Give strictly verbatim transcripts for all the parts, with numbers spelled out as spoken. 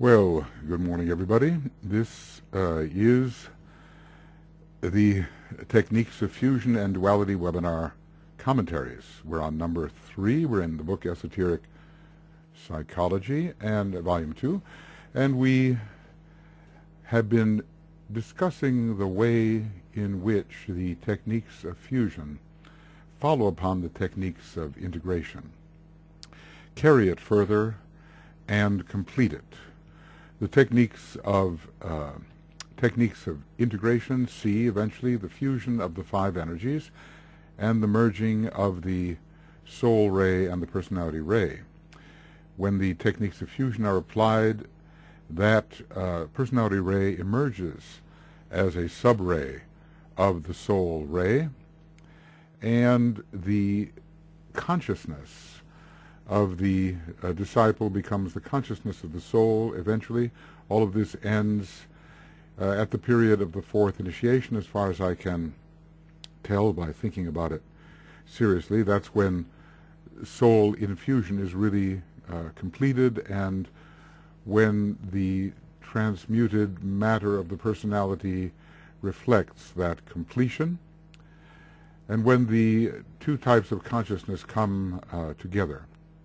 Well, good morning, everybody. This uh, is the Techniques of Fusion and Duality webinar commentaries. We're on number three. We're in the book Esoteric Psychology and uh, volume two, and we have been discussing the way in which the techniques of fusion follow upon the techniques of integration, carry it further, and complete it. The techniques of uh, techniques of integration see eventually the fusion of the five energies and the merging of the soul ray and the personality ray. When the techniques of fusion are applied, that uh, personality ray emerges as a sub-ray of the soul ray, and the consciousness of the uh, disciple becomes the consciousness of the soul eventually. All of this ends uh, at the period of the fourth initiation, as far as I can tell by thinking about it seriously. That's when soul infusion is really uh, completed, and when the transmuted matter of the personality reflects that completion, and when the two types of consciousness come uh, together.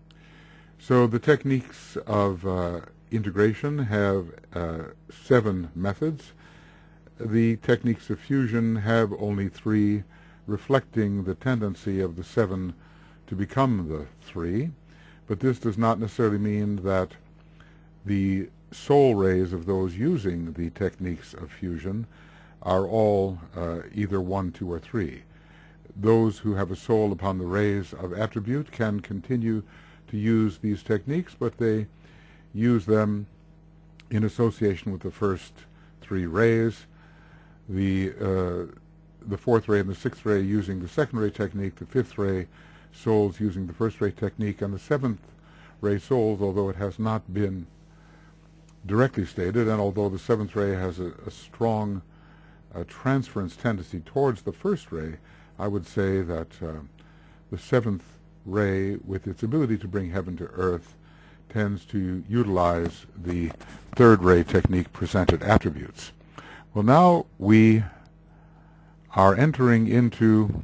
So the techniques of uh, integration have uh, seven methods. The techniques of fusion have only three, reflecting the tendency of the seven to become the three. But this does not necessarily mean that the soul rays of those using the techniques of fusion are all uh, either one, two, or three. Those who have a soul upon the rays of attribute can continue to use these techniques, but they use them in association with the first three rays. The uh, the fourth ray and the sixth ray using the second ray technique, the fifth ray souls using the first ray technique, and the seventh ray souls, although it has not been directly stated, and although the seventh ray has a, a strong uh, transference tendency towards the first ray, I would say that uh, the seventh ray, with its ability to bring heaven to earth, tends to utilize the third ray technique presented attributes. Well, now we are entering into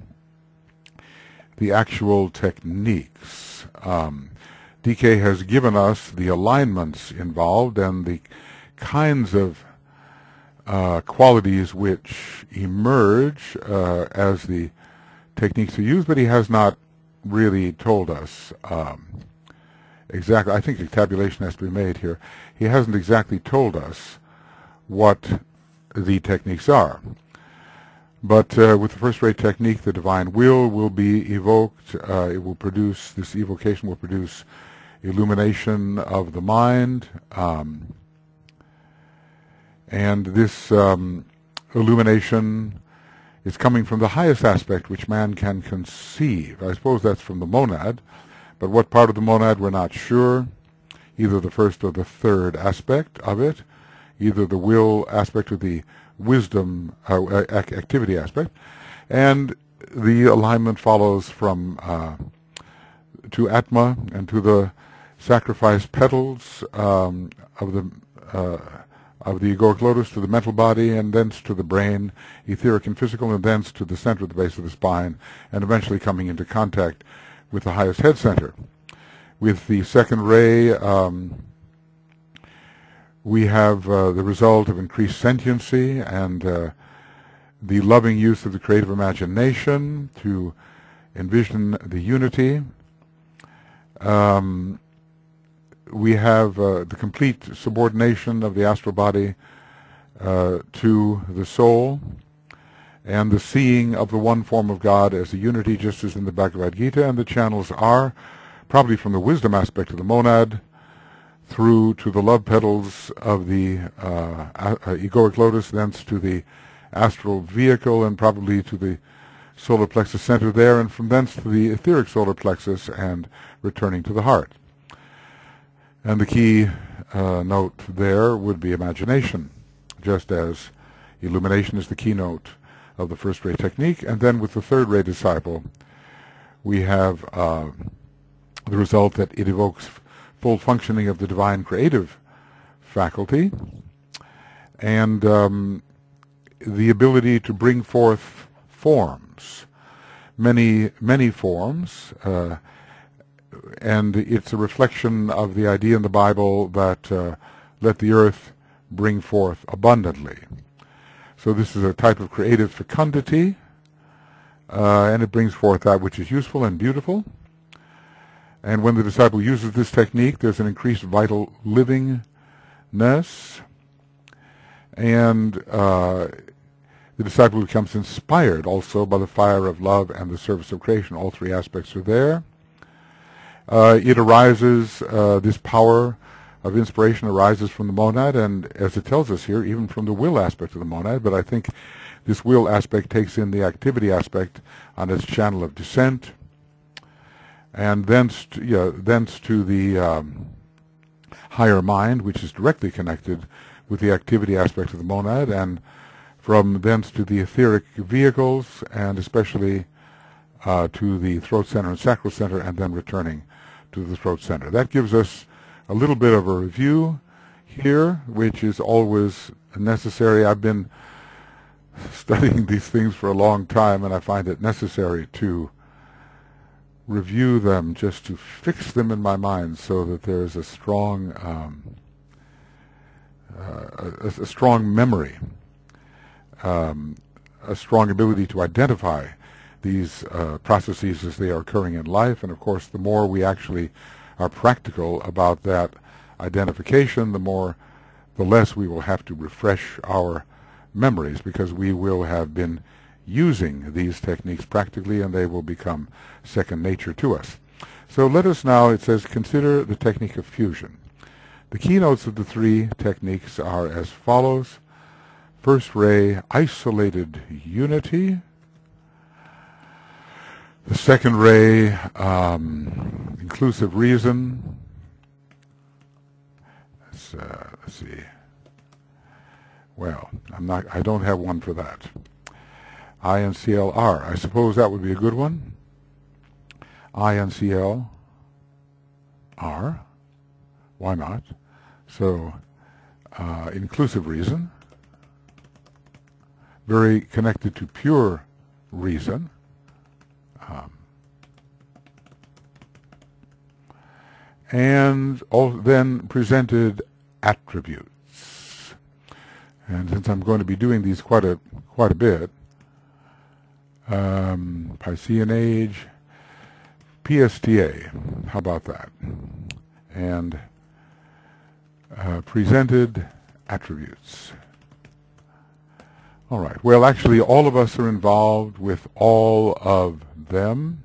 the actual techniques. Um, D K has given us the alignments involved and the kinds of uh, qualities which emerge uh, as the techniques are used, but he has not really told us um, exactly. I think a tabulation has to be made here. He hasn't exactly told us what the techniques are. But uh, with the first ray technique, the divine will will be evoked. Uh, it will produce, this evocation will produce illumination of the mind. Um, and this um, illumination is coming from the highest aspect which man can conceive. I suppose that's from the monad, but what part of the monad we're not sure. Either the first or the third aspect of it, either the will aspect or the wisdom uh, activity aspect, and the alignment follows from uh, to Atma and to the sacrifice petals um, of the uh, of the egoic lotus to the mental body, and thence to the brain, etheric and physical, and thence to the center of the base of the spine, and eventually coming into contact with the highest head center. With the second ray, um, we have uh, the result of increased sentiency and uh, the loving use of the creative imagination to envision the unity. Um, we have uh, the complete subordination of the astral body uh, to the soul, and the seeing of the one form of God as a unity, just as in the Bhagavad Gita, and the channels are probably from the wisdom aspect of the monad through to the love petals of the uh, uh, egoic lotus, thence to the astral vehicle, and probably to the solar plexus center there, and from thence to the etheric solar plexus, and returning to the heart. And the key uh, note there would be imagination, just as illumination is the keynote of the first ray technique. And then with the third ray disciple, we have uh, the result that it evokes full functioning of the divine creative faculty, and um, the ability to bring forth forms, many, many forms, uh, and it's a reflection of the idea in the Bible that uh, let the earth bring forth abundantly. So this is a type of creative fecundity, uh, and it brings forth that which is useful and beautiful. And when the disciple uses this technique, there's an increased vital livingness, and uh, the disciple becomes inspired also by the fire of love and the service of creation. All three aspects are there. Uh, it arises, uh, this power of inspiration arises from the monad, and as it tells us here, even from the will aspect of the monad, but I think this will aspect takes in the activity aspect on its channel of descent, and thence to, yeah, thence to the um, higher mind, which is directly connected with the activity aspect of the monad, and from thence to the etheric vehicles, and especially uh, to the throat center and sacral center, and then returning to the throat center. That gives us a little bit of a review here, which is always necessary. I've been studying these things for a long time, and I find it necessary to review them just to fix them in my mind so that there is a strong um, uh, a, a strong memory, um, a strong ability to identify these uh, processes as they are occurring in life. And of course, the more we actually are practical about that identification, the more, the less we will have to refresh our memories, because we will have been using these techniques practically, and they will become second nature to us. So let us now, it says, consider the technique of fusion. The keynotes of the three techniques are as follows. First ray, isolated unity. The second ray, um, inclusive reason. Let's, uh, let's see. Well, I'm not, I don't have one for that. I N C L R. I suppose that would be a good one. I N C L R. Why not? So, uh, inclusive reason. Very connected to pure reason. Um, and all, then presented attributes. And since I'm going to be doing these quite a quite a bit, um, Piscean age, P S T A, how about that? And uh, presented attributes. All right. Well, actually, all of us are involved with all of them,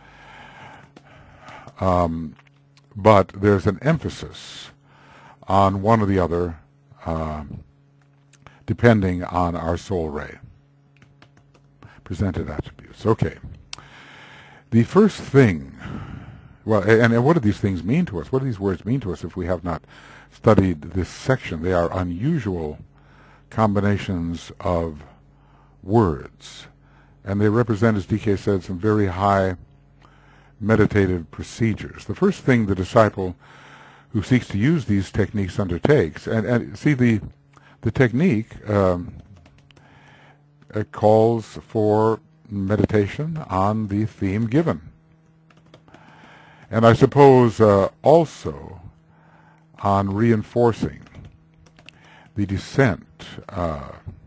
um, but there's an emphasis on one or the other, uh, depending on our soul ray. Presented attributes. Okay. The first thing, well, and, and what do these things mean to us? What do these words mean to us if we have not studied this section? They are unusual combinations of words, and they represent, as D K said, some very high meditative procedures. The first thing the disciple who seeks to use these techniques undertakes, and, and see the the technique um, it calls for meditation on the theme given, and I suppose uh, also on reinforcing the descent uh,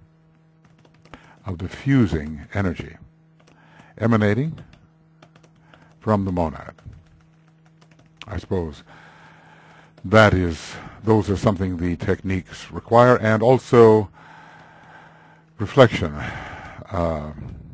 of the fusing energy emanating from the monad. I suppose that is, those are something the techniques require, and also reflection uh,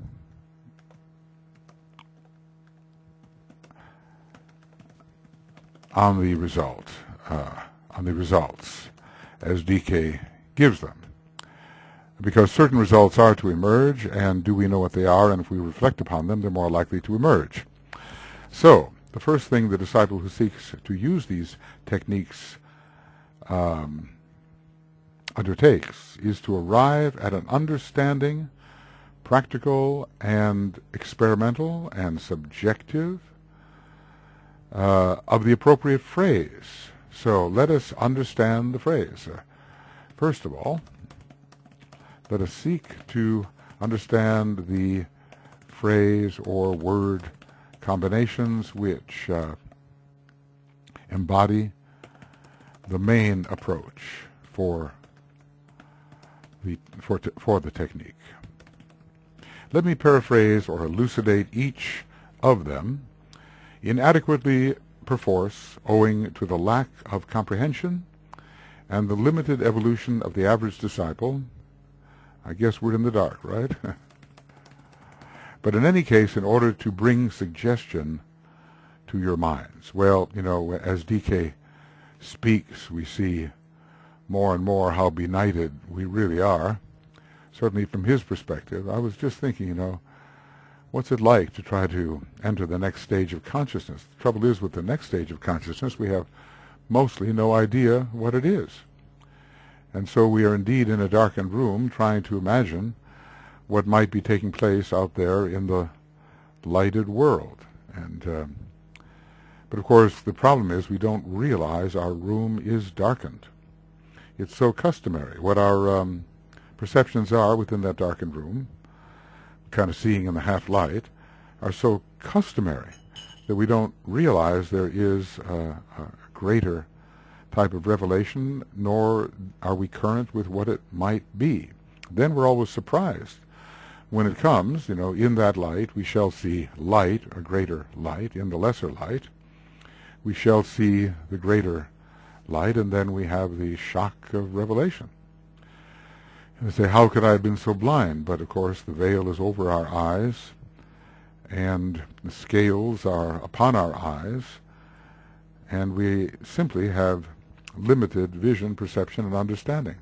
on the result, uh, on the results as D K gives them. Because certain results are to emerge, and do we know what they are, and if we reflect upon them, they're more likely to emerge. So, the first thing the disciple who seeks to use these techniques um, undertakes is to arrive at an understanding, practical and experimental and subjective, uh, of the appropriate phrase So let us understand the phrase. Uh, first of all, let us seek to understand the phrase or word combinations which uh, embody the main approach for the for, t for the technique. Let me paraphrase or elucidate each of them, inadequately perforce owing to the lack of comprehension and the limited evolution of the average disciple. I guess we're in the dark, right? But in any case, in order to bring suggestion to your minds. Well, you know, as D K speaks, we see more and more how benighted we really are. Certainly from his perspective. I was just thinking, you know, what's it like to try to enter the next stage of consciousness? The trouble is, with the next stage of consciousness, we have mostly no idea what it is. And so we are indeed in a darkened room trying to imagine what might be taking place out there in the lighted world. And um, but of course the problem is we don't realize our room is darkened. It's so customary. What our um, perceptions are within that darkened room, kind of seeing in the half light, are so customary that we don't realize there is a, a greater type of revelation, nor are we current with what it might be. Then we're always surprised when it comes. You know, in that light we shall see light, a greater light. In the lesser light we shall see the greater light, and then we have the shock of revelation. And they say, how could I have been so blind? But of course the veil is over our eyes, and the scales are upon our eyes, and we simply have limited vision, perception, and understanding.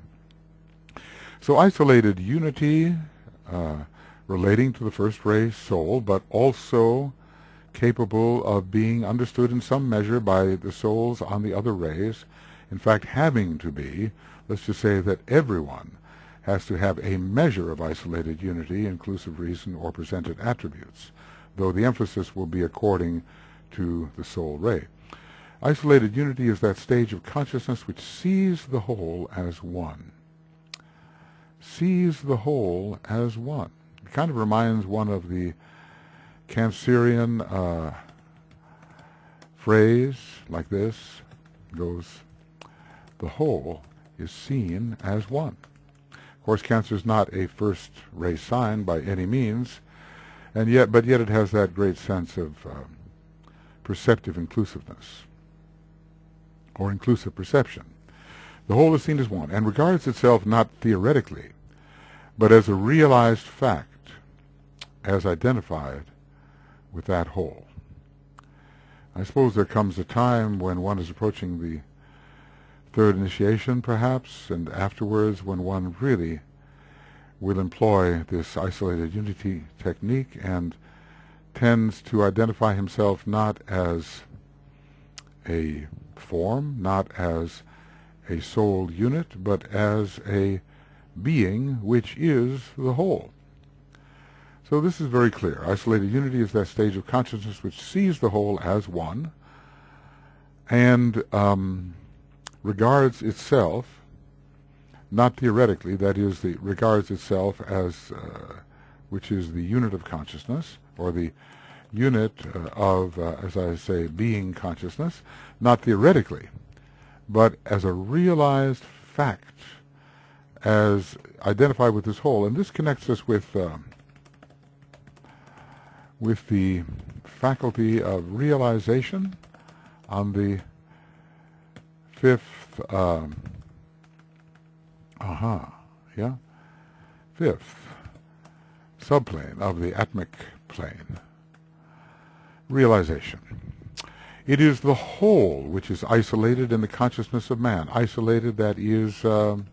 So isolated unity, uh, relating to the first ray soul, but also capable of being understood in some measure by the souls on the other rays. In fact, having to be, let's just say that everyone has to have a measure of isolated unity, inclusive reason, or presented attributes, though the emphasis will be according to the soul ray. Isolated unity is that stage of consciousness which sees the whole as one. Sees the whole as one. It kind of reminds one of the Cancerian uh, phrase like this. It goes, the whole is seen as one. Of course, Cancer is not a first ray sign by any means, and yet, but yet it has that great sense of uh, perceptive inclusiveness, or inclusive perception. The whole is seen as one, and regards itself not theoretically, but as a realized fact, as identified with that whole. I suppose there comes a time when one is approaching the third initiation, perhaps, and afterwards when one really will employ this isolated unity technique and tends to identify himself not as a form, not as a soul unit, but as a being which is the whole. So this is very clear. Isolated unity is that stage of consciousness which sees the whole as one and um, regards itself, not theoretically, that is, the regards itself as, uh, which is the unit of consciousness, or the unit uh, of, uh, as I say, being consciousness, not theoretically, but as a realized fact, as identified with this whole. And this connects us with um, with the faculty of realization on the fifth, um, aha, yeah, fifth subplane of the atmic plane. Realization. It is the whole which is isolated in the consciousness of man. Isolated, that is um,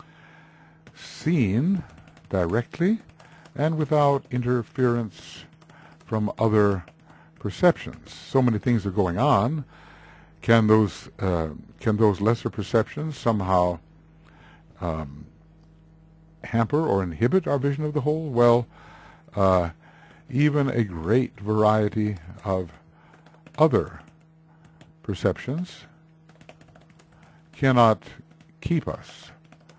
seen directly and without interference from other perceptions. So many things are going on. Can those uh, can those lesser perceptions somehow um, hamper or inhibit our vision of the whole? Well, uh, even a great variety of other perceptions cannot keep us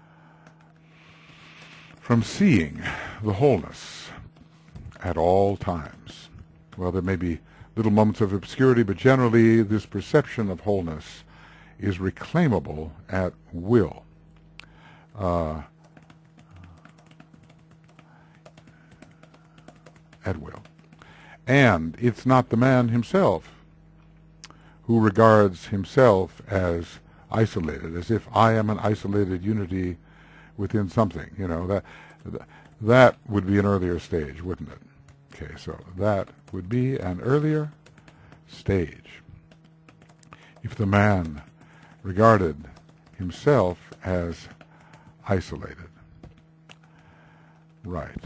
from seeing the wholeness at all times. Well, there may be little moments of obscurity, but generally this perception of wholeness is reclaimable at will. Uh, at will. And it's not the man himself who regards himself as isolated, as if I am an isolated unity within something. You know, that that would be an earlier stage, wouldn't it? Okay, so that would be an earlier stage. If the man regarded himself as isolated. Right.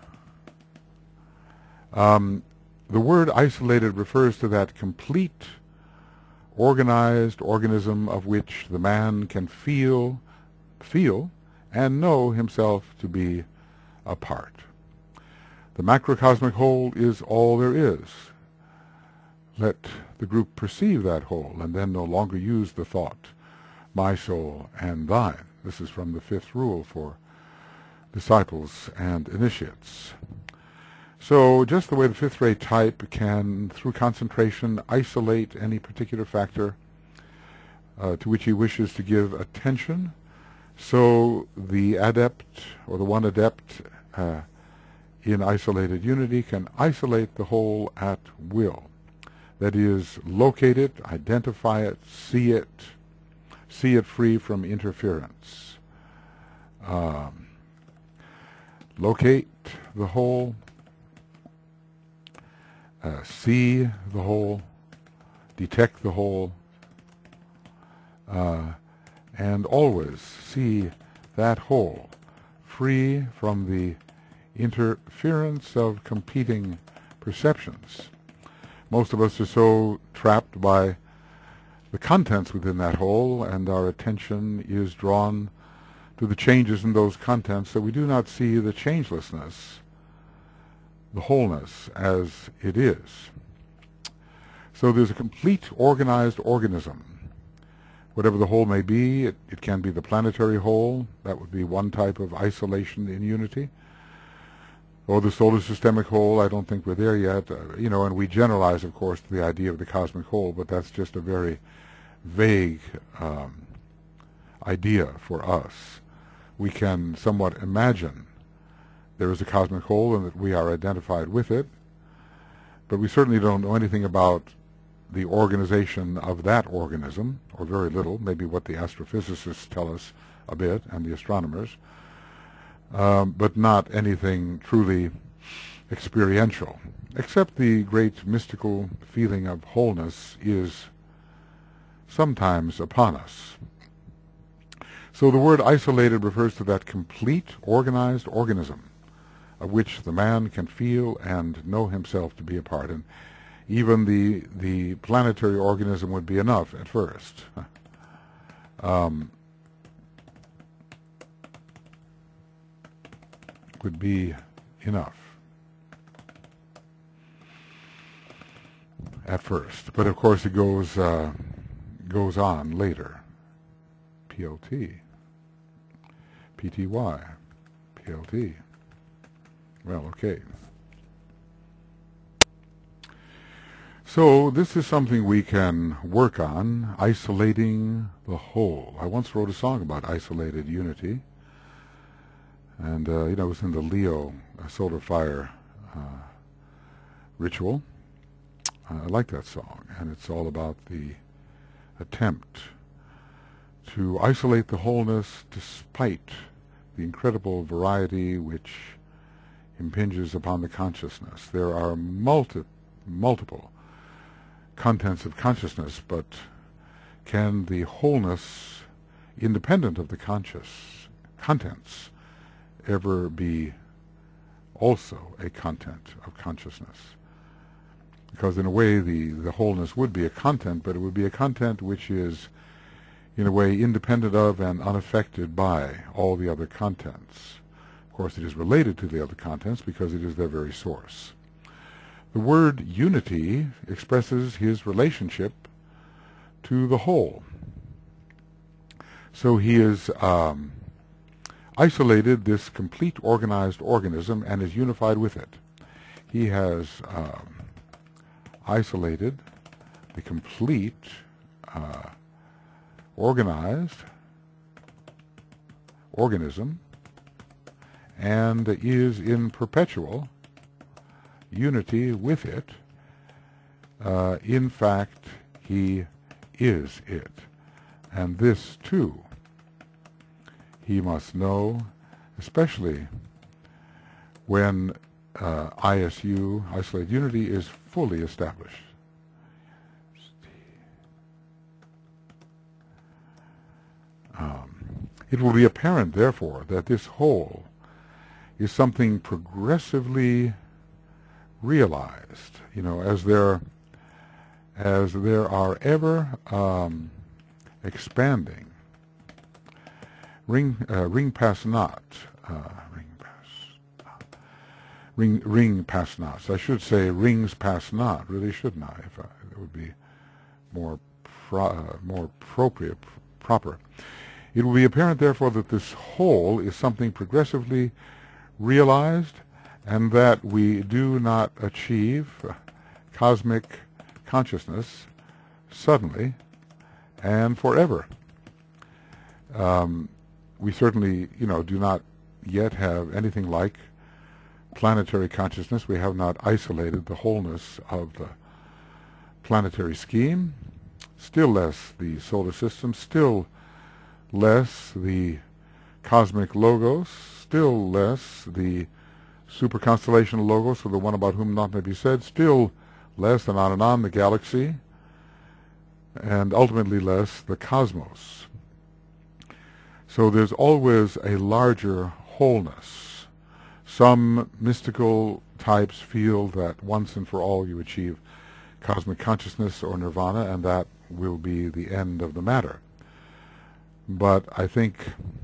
Um, the word isolated refers to that complete, organized organism of which the man can feel, feel, and know himself to be a part. The macrocosmic whole is all there is. Let the group perceive that whole, and then no longer use the thought, my soul and thine. This is from the fifth rule for disciples and initiates. So just the way the fifth-rate type can, through concentration, isolate any particular factor uh, to which he wishes to give attention, so the adept, or the one adept uh, in isolated unity, can isolate the whole at will. That is, locate it, identify it, see it, see it free from interference. Um, locate the whole, uh, see the whole, detect the whole, uh, and always see that whole free from the interference of competing perceptions. Most of us are so trapped by the contents within that whole, and our attention is drawn to the changes in those contents, that we do not see the changelessness, the wholeness as it is. So there's a complete organized organism. Whatever the whole may be, it, it can be the planetary whole. That would be one type of isolation in unity. Or the solar systemic whole. I don't think we're there yet. Uh, you know, and we generalize, of course, the idea of the cosmic whole, but that's just a very vague um, idea for us. We can somewhat imagine there is a cosmic whole and that we are identified with it, but we certainly don't know anything about the organization of that organism, or very little, maybe what the astrophysicists tell us a bit, and the astronomers, um, but not anything truly experiential, except the great mystical feeling of wholeness is sometimes upon us. So the word isolated refers to that complete, organized organism of which the man can feel and know himself to be a part. And even the the planetary organism would be enough at first. Um, would be enough at first, but of course it goes uh, goes on later. P L T, P T Y, P L T. Well, okay. So this is something we can work on, isolating the whole. I once wrote a song about isolated unity, and uh, you know, it was in the Leo uh, solar fire uh, ritual. Uh, I like that song, and it's all about the attempt to isolate the wholeness despite the incredible variety which impinges upon the consciousness. There are multi multiple contents of consciousness, but can the wholeness, independent of the conscious contents, ever be also a content of consciousness? Because in a way the, the wholeness would be a content, but it would be a content which is in a way independent of and unaffected by all the other contents. Of course, it is related to the other contents because it is their very source. The word unity expresses his relationship to the whole. So he is um, isolated this complete organized organism and is unified with it. He has um, isolated the complete uh, organized organism and is in perpetual unity with it. Uh, in fact, he is it. And this, too, he must know, especially when uh, I S U, isolated unity, is fully established. Um, it will be apparent, therefore, that this whole is something progressively realized, you know, as there, as there are ever um, expanding ring, uh, ring pass not, uh, ring pass, not, ring, ring pass not. I should say rings pass not, really shouldn't I? If I, it would be more, pro, uh, more appropriate, proper. It will be apparent, therefore, that this whole is something progressively realized, and that we do not achieve cosmic consciousness suddenly and forever. Um, we certainly, you know, do not yet have anything like planetary consciousness. We have not isolated the wholeness of the planetary scheme, still less the solar system, still less the cosmic logos, still less the super constellation logos, or the one about whom not may be said, still less, and on and on, the galaxy, and ultimately less the cosmos. So there's always a larger wholeness. Some mystical types feel that once and for all you achieve cosmic consciousness or nirvana, and that will be the end of the matter. But I think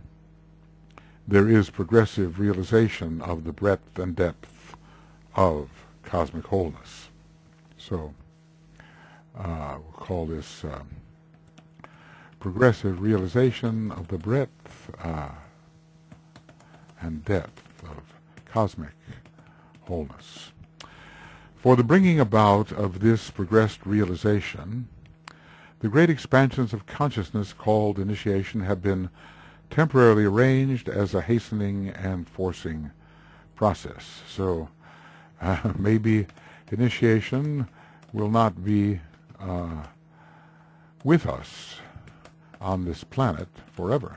there is progressive realization of the breadth and depth of cosmic wholeness. So uh, we'll call this uh, progressive realization of the breadth uh, and depth of cosmic wholeness. For the bringing about of this progressed realization, the great expansions of consciousness called initiation have been temporarily arranged as a hastening and forcing process. So uh, maybe initiation will not be uh, with us on this planet forever.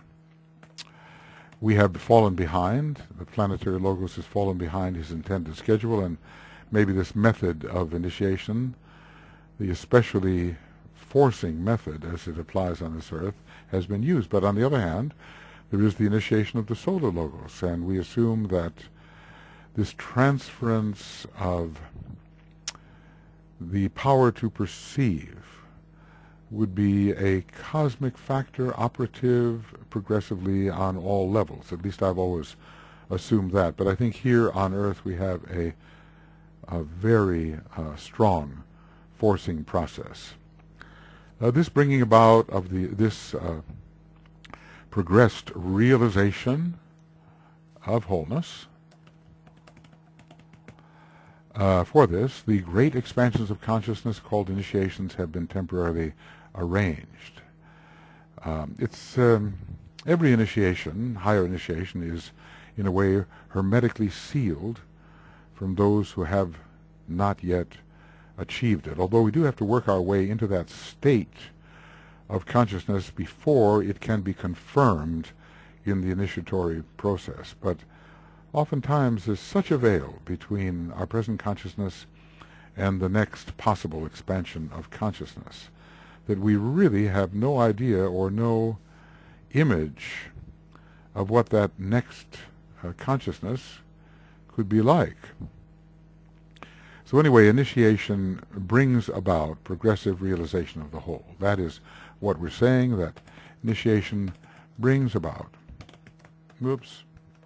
We have fallen behind. The planetary logos has fallen behind his intended schedule, and maybe this method of initiation, the especially forcing method as it applies on this earth, has been used. But on the other hand, there is the initiation of the solar logos, and we assume that this transference of the power to perceive would be a cosmic factor operative progressively on all levels. At least I've always assumed that. But I think here on earth we have a, a very uh, strong forcing process. Uh, this bringing about of the this uh, progressed realization of wholeness. Uh, for this, the great expansions of consciousness called initiations have been temporarily arranged. Um, it's um, every initiation, higher initiation, is in a way hermetically sealed from those who have not yet achieved it, although we do have to work our way into that state of consciousness before it can be confirmed in the initiatory process. But oftentimes there's such a veil between our present consciousness and the next possible expansion of consciousness that we really have no idea or no image of what that next uh, consciousness could be like. So anyway, initiation brings about progressive realization of the whole. That is what we're saying, that initiation brings about, whoops,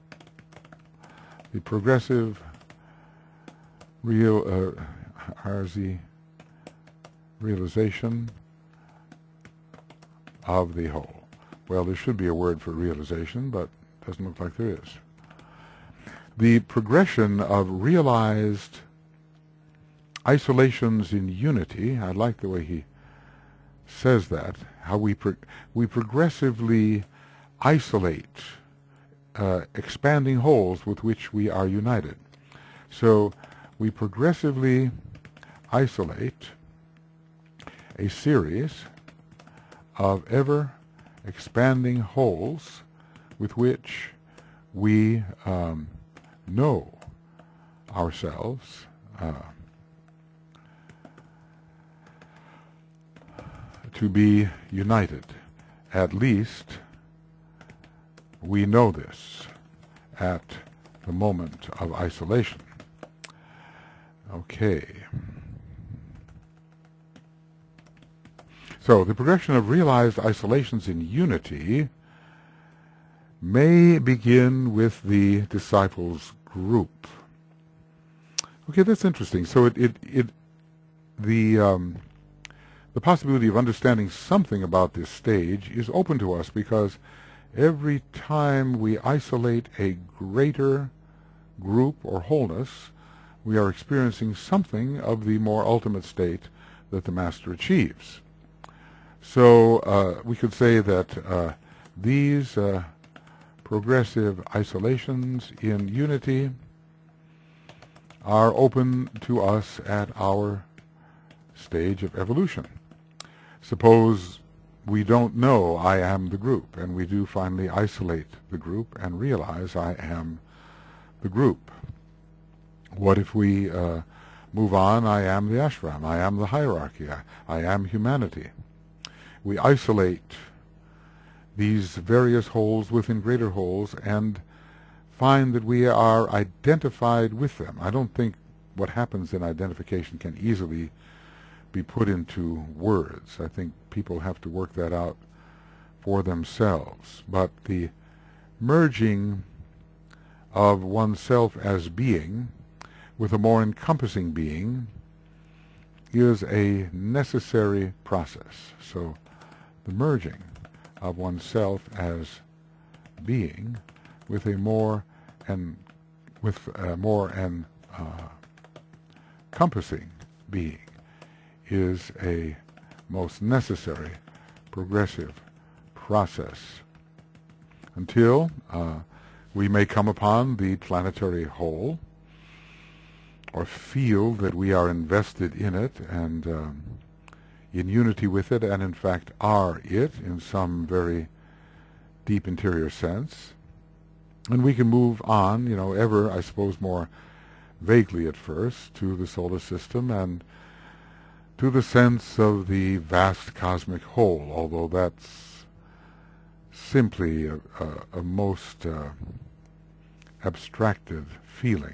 the progressive real uh, R Z realization of the whole. Well, there should be a word for realization, but it doesn't look like there is. The progression of realized isolations in unity, I like the way he says that, how we pro we progressively isolate uh, expanding wholes with which we are united. So we progressively isolate a series of ever expanding wholes with which we um, know ourselves uh, to be united. At least we know this at the moment of isolation. Okay. So the progression of realized isolations in unity may begin with the disciples group. Okay, that's interesting. So it it, it the um, the possibility of understanding something about this stage is open to us, because every time we isolate a greater group or wholeness, we are experiencing something of the more ultimate state that the Master achieves. So uh, we could say that uh, these uh, progressive isolations in unity are open to us at our stage of evolution. Suppose we don't know I am the group, and we do finally isolate the group and realize I am the group. What if we uh, move on, I am the ashram, I am the hierarchy, I, I am humanity. We isolate these various wholes within greater wholes and find that we are identified with them. I don't think what happens in identification can easily be put into words. I think people have to work that out for themselves. But the merging of oneself as being with a more encompassing being is a necessary process. So the merging of oneself as being with a more and with a more and uh, encompassing being is a most necessary progressive process until uh, we may come upon the planetary whole, or feel that we are invested in it and um, in unity with it, and in fact are it in some very deep interior sense. And we can move on, you know, ever, I suppose, more vaguely at first, to the solar system and to the sense of the vast cosmic whole, although that's simply a, a, a most uh, abstracted feeling.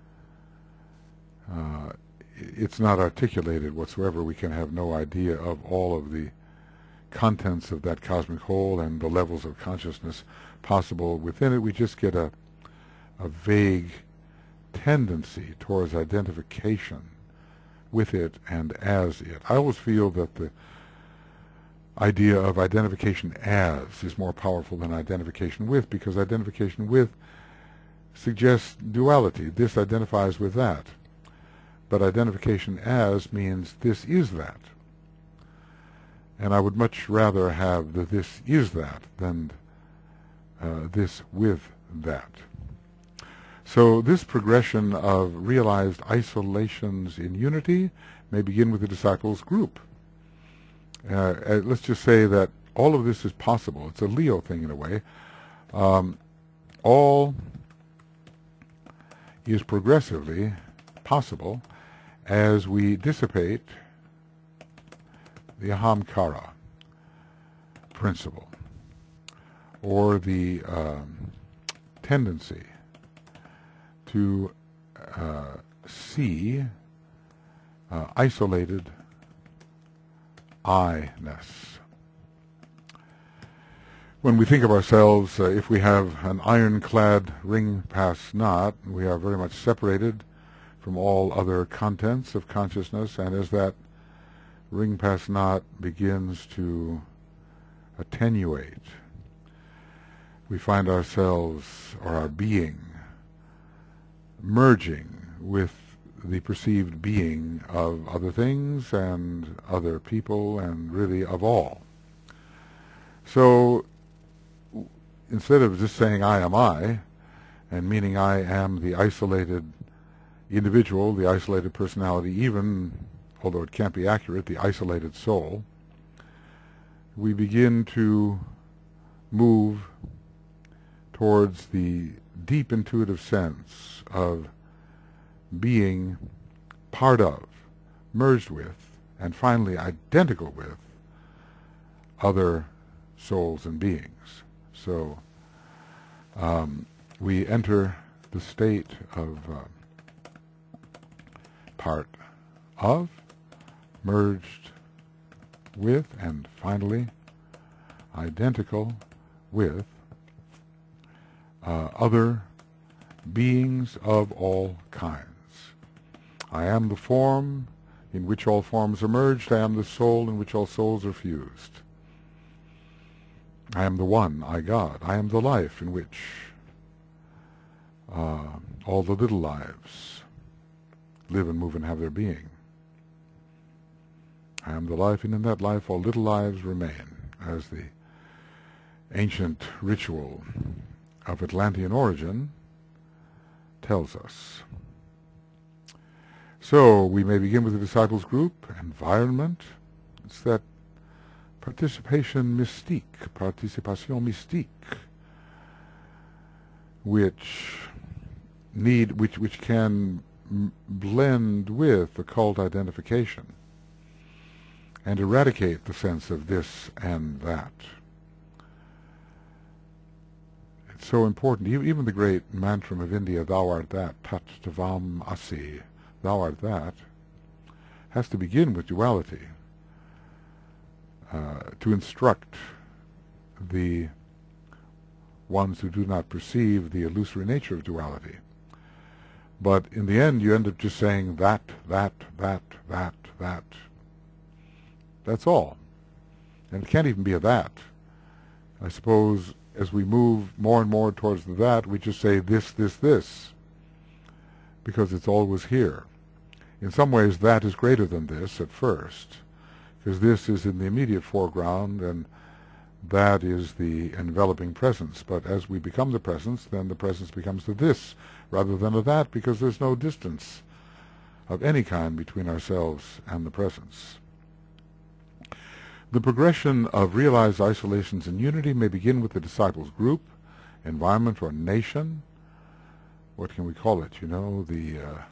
Uh, it's not articulated whatsoever. We can have no idea of all of the contents of that cosmic whole and the levels of consciousness possible within it. We just get a, a vague tendency towards identification with it and as it. I always feel that the idea of identification as is more powerful than identification with, because identification with suggests duality. This identifies with that. But identification as means this is that. And I would much rather have the this is that than uh, this with that. So this progression of realized isolations in unity may begin with the disciples group. Uh, uh, let's just say that all of this is possible. It's a Leo thing in a way. Um, all is progressively possible as we dissipate the ahamkara principle, or the um, tendency to uh, see uh, isolated I-ness. When we think of ourselves, uh, if we have an ironclad ring past knot, we are very much separated from all other contents of consciousness, and as that ring past knot begins to attenuate, we find ourselves, or our being, merging with the perceived being of other things and other people and really of all. So instead of just saying I am I, and meaning I am the isolated individual, the isolated personality, even, although it can't be accurate, the isolated soul, we begin to move towards the deep intuitive sense of being part of, merged with, and finally identical with other souls and beings. So um, we enter the state of uh, part of, merged with, and finally identical with uh, other beings of all kinds. I am the form in which all forms are merged. I am the soul in which all souls are fused. I am the one, I God. I am the life in which uh, all the little lives live and move and have their being. I am the life, and in that life all little lives remain, as the ancient ritual of Atlantean origin tells us. So we may begin with the disciples group, environment. It's that participation mystique, participation mystique, which need, which which can m blend with occult identification and eradicate the sense of this and that. It's so important. Even the great mantra of India, "Thou art that," Tat Tavam Asi, "Thou art that," has to begin with duality. Uh, to instruct the ones who do not perceive the illusory nature of duality. But in the end, you end up just saying that, that, that, that, that. That's all. And it can't even be a that. I suppose as we move more and more towards the that, we just say this, this, this, because it's always here. In some ways, that is greater than this at first, because this is in the immediate foreground, and that is the enveloping presence. But as we become the presence, then the presence becomes the this rather than a that, because there's no distance of any kind between ourselves and the presence. The progression of realized isolations in unity may begin with the disciples group, environment, or nation. What can we call it? You know, the uh,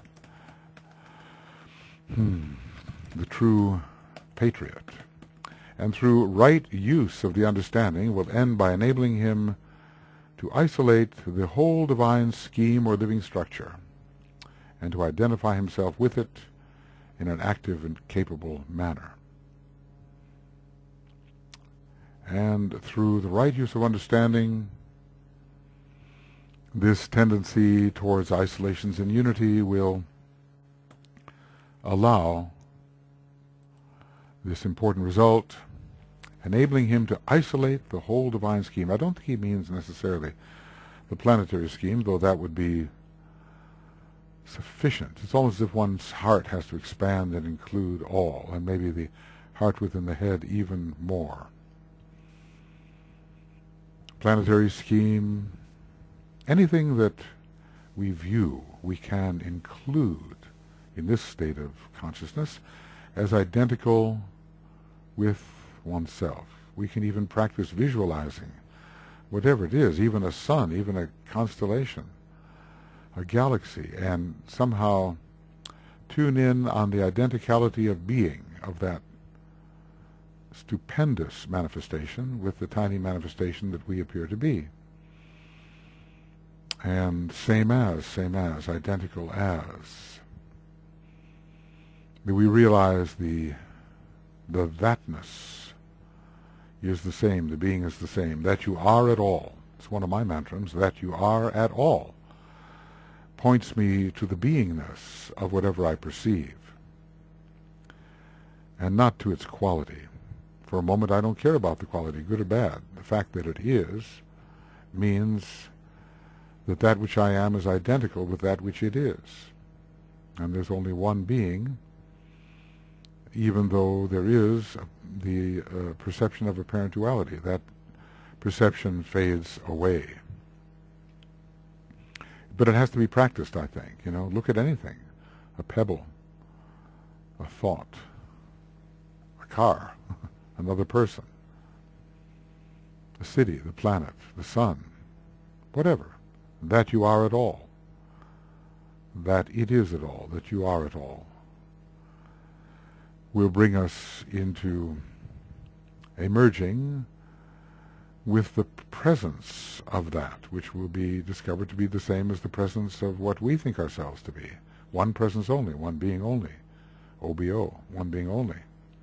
hmm, the true patriot, and through right use of the understanding will end by enabling him to isolate the whole divine scheme or living structure and to identify himself with it in an active and capable manner. And through the right use of understanding, this tendency towards isolations and unity will allow this important result, enabling him to isolate the whole divine scheme. I don't think he means necessarily the planetary scheme, though that would be sufficient. It's almost as if one's heart has to expand and include all, and maybe the heart within the head even more. Planetary scheme, anything that we view, we can include in this state of consciousness as identical with oneself. We can even practice visualizing whatever it is, even a sun, even a constellation, a galaxy, and somehow tune in on the identicality of being of that stupendous manifestation with the tiny manifestation that we appear to be. And same as, same as, identical as. We realize the the thatness is the same, the being is the same, that you are at all. It's one of my mantras, that you are at all, points me to the beingness of whatever I perceive, and not to its quality. For a moment I don't care about the quality, good or bad. The fact that it is means that that which I am is identical with that which it is. And there's only one being, even though there is the uh, perception of apparent duality. That perception fades away. But it has to be practiced, I think. You know, look at anything. A pebble, a thought, a car, another person, the city, the planet, the sun, whatever. That you are at all. That it is at all. That you are at all. Will bring us into a merging with the presence of that, which will be discovered to be the same as the presence of what we think ourselves to be. One presence only, one being only. O B O, one being only.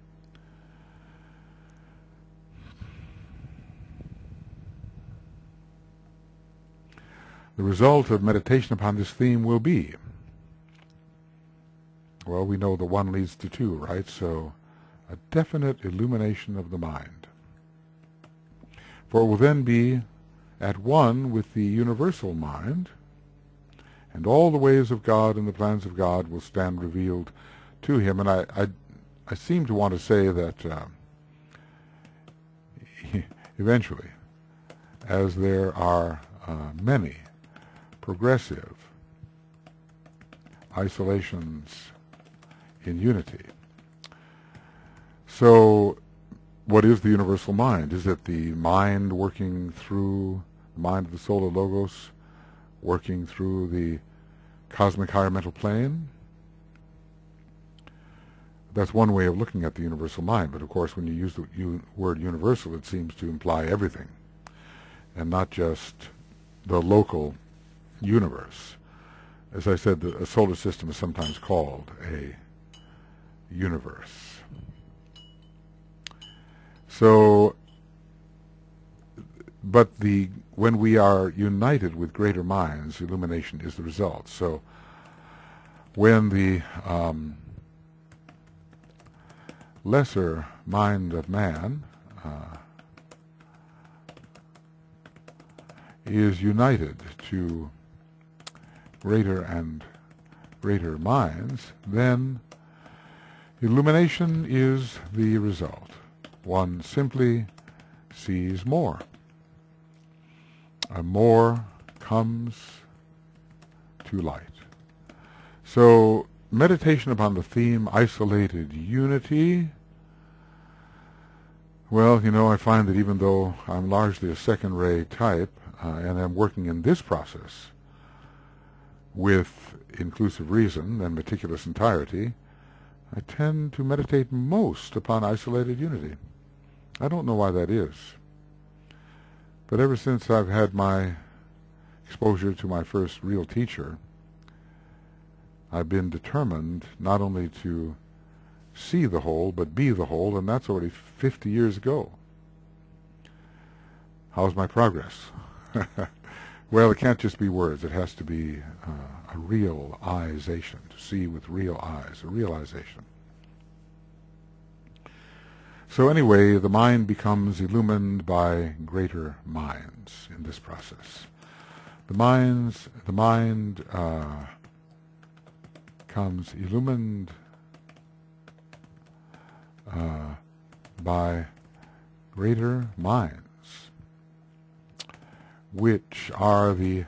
The result of meditation upon this theme will be, well, we know the one leads to two, right? So, a definite illumination of the mind. For it will then be at one with the universal mind, and all the ways of God and the plans of God will stand revealed to him. And I, I, I seem to want to say that uh, eventually, as there are uh, many progressive isolations in unity. So, what is the universal mind? Is it the mind working through the mind of the Solar Logos, working through the cosmic higher mental plane? That's one way of looking at the universal mind, but of course when you use the u- word universal, it seems to imply everything, and not just the local universe. As I said, the a solar system is sometimes called a universe. So, but the when we are united with greater minds, illumination is the result. So, when the um, lesser mind of man uh, is united to greater and greater minds, then illumination is the result. One simply sees more. And more comes to light. So, meditation upon the theme isolated unity, well, you know, I find that even though I'm largely a second-ray type, uh, and I'm working in this process with inclusive reason and meticulous entirety, I tend to meditate most upon isolated unity. I don't know why that is. But ever since I've had my exposure to my first real teacher, I've been determined not only to see the whole, but be the whole, and that's already fifty years ago. How's my progress? Well, it can't just be words. It has to be uh, a realization, to see with real eyes, a realization. So anyway, the mind becomes illumined by greater minds in this process. The minds, the mind uh, comes illumined uh, by greater minds, which are the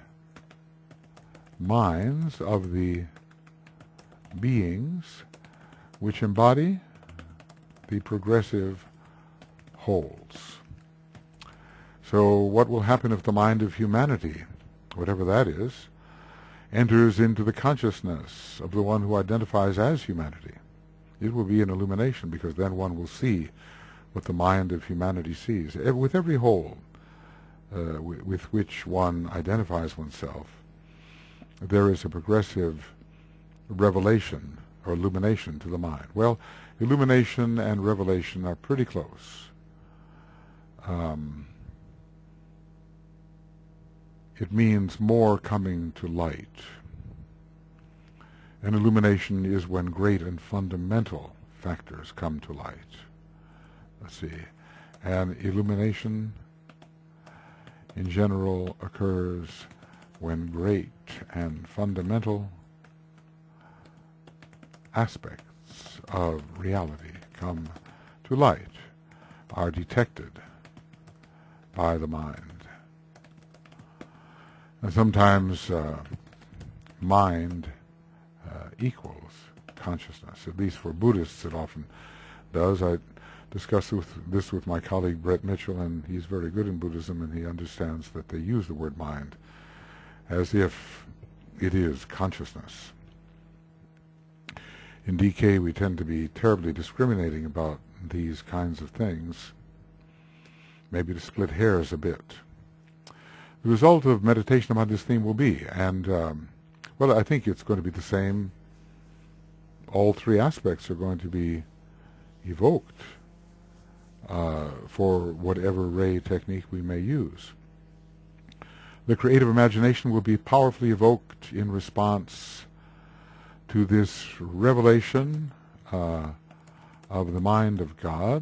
minds of the beings which embody the progressive wholes. So what will happen if the mind of humanity, whatever that is, enters into the consciousness of the one who identifies as humanity? It will be an illumination, because then one will see what the mind of humanity sees. With every whole uh, with which one identifies oneself, there is a progressive revelation or illumination to the mind. Well, illumination and revelation are pretty close. Um, it means more coming to light. And illumination is when great and fundamental factors come to light. Let's see. And illumination in general occurs when great and fundamental aspects of reality come to light, are detected by the mind. And sometimes uh, mind uh, equals consciousness. At least for Buddhists it often does. I discussed with, this with my colleague Brett Mitchell, and he's very good in Buddhism, and he understands that they use the word mind as if it is consciousness. In D K we tend to be terribly discriminating about these kinds of things, maybe to split hairs a bit. The result of meditation about this theme will be, and um, well, I think it's going to be the same. All three aspects are going to be evoked uh, for whatever ray technique we may use. The creative imagination will be powerfully evoked in response to this revelation uh, of the mind of God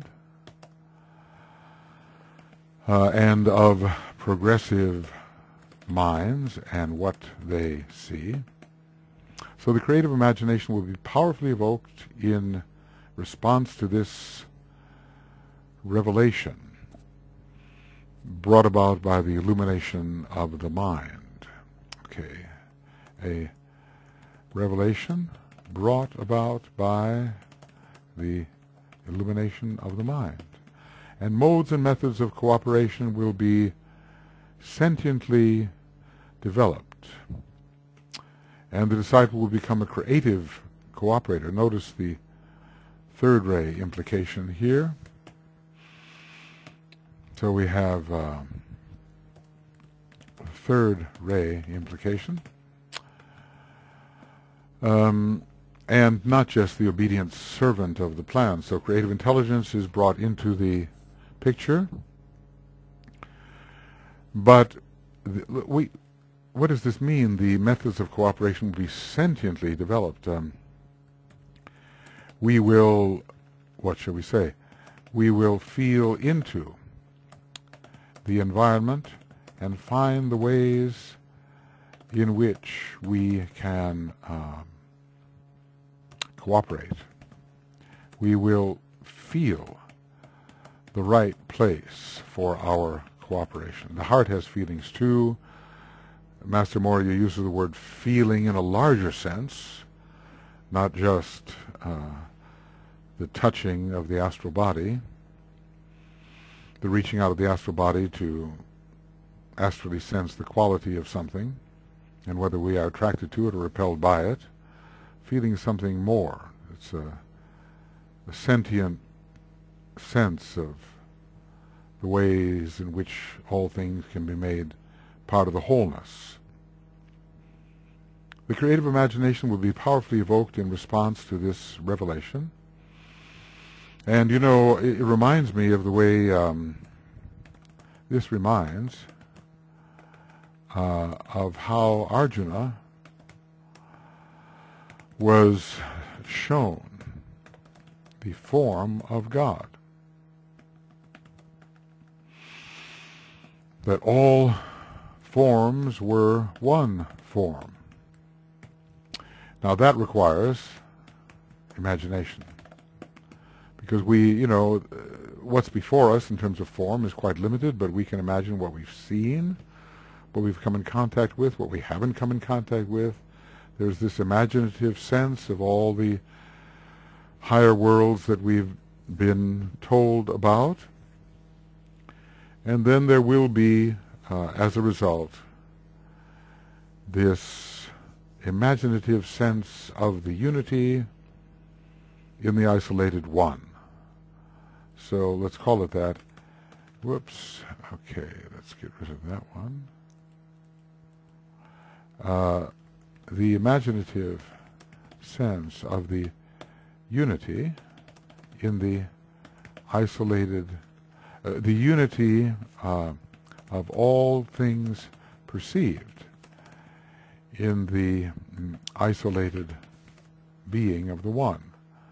uh, and of progressive minds and what they see. So the creative imagination will be powerfully evoked in response to this revelation brought about by the illumination of the mind. Okay, a revelation brought about by the illumination of the mind. And modes and methods of cooperation will be sentiently developed. And the disciple will become a creative cooperator. Notice the third ray implication here. So we have uh, a third ray implication. Um, and not just the obedient servant of the plan. So creative intelligence is brought into the picture. But the, we, what does this mean? The methods of cooperation will be sentiently developed. Um, we will, what shall we say? We will feel into the environment and find the ways in which we can um, cooperate. We will feel the right place for our cooperation. The heart has feelings too. Master Moria uses the word feeling in a larger sense, not just uh, the touching of the astral body, the reaching out of the astral body to astrally sense the quality of something, and whether we are attracted to it or repelled by it. Feeling something more. It's a, a sentient sense of the ways in which all things can be made part of the wholeness. The creative imagination will be powerfully evoked in response to this revelation. And, you know, it, it reminds me of the way, um, this reminds uh, of how Arjuna was shown the form of God. That all forms were one form. Now that requires imagination. Because we, you know, what's before us in terms of form is quite limited, but we can imagine what we've seen, what we've come in contact with, what we haven't come in contact with. There's this imaginative sense of all the higher worlds that we've been told about. And then there will be, uh, as a result, this imaginative sense of the unity in the isolated one. So let's call it that. Whoops. Okay, let's get rid of that one. Uh, the imaginative sense of the unity in the isolated, uh, the unity uh, of all things perceived in the mm, isolated being of the one,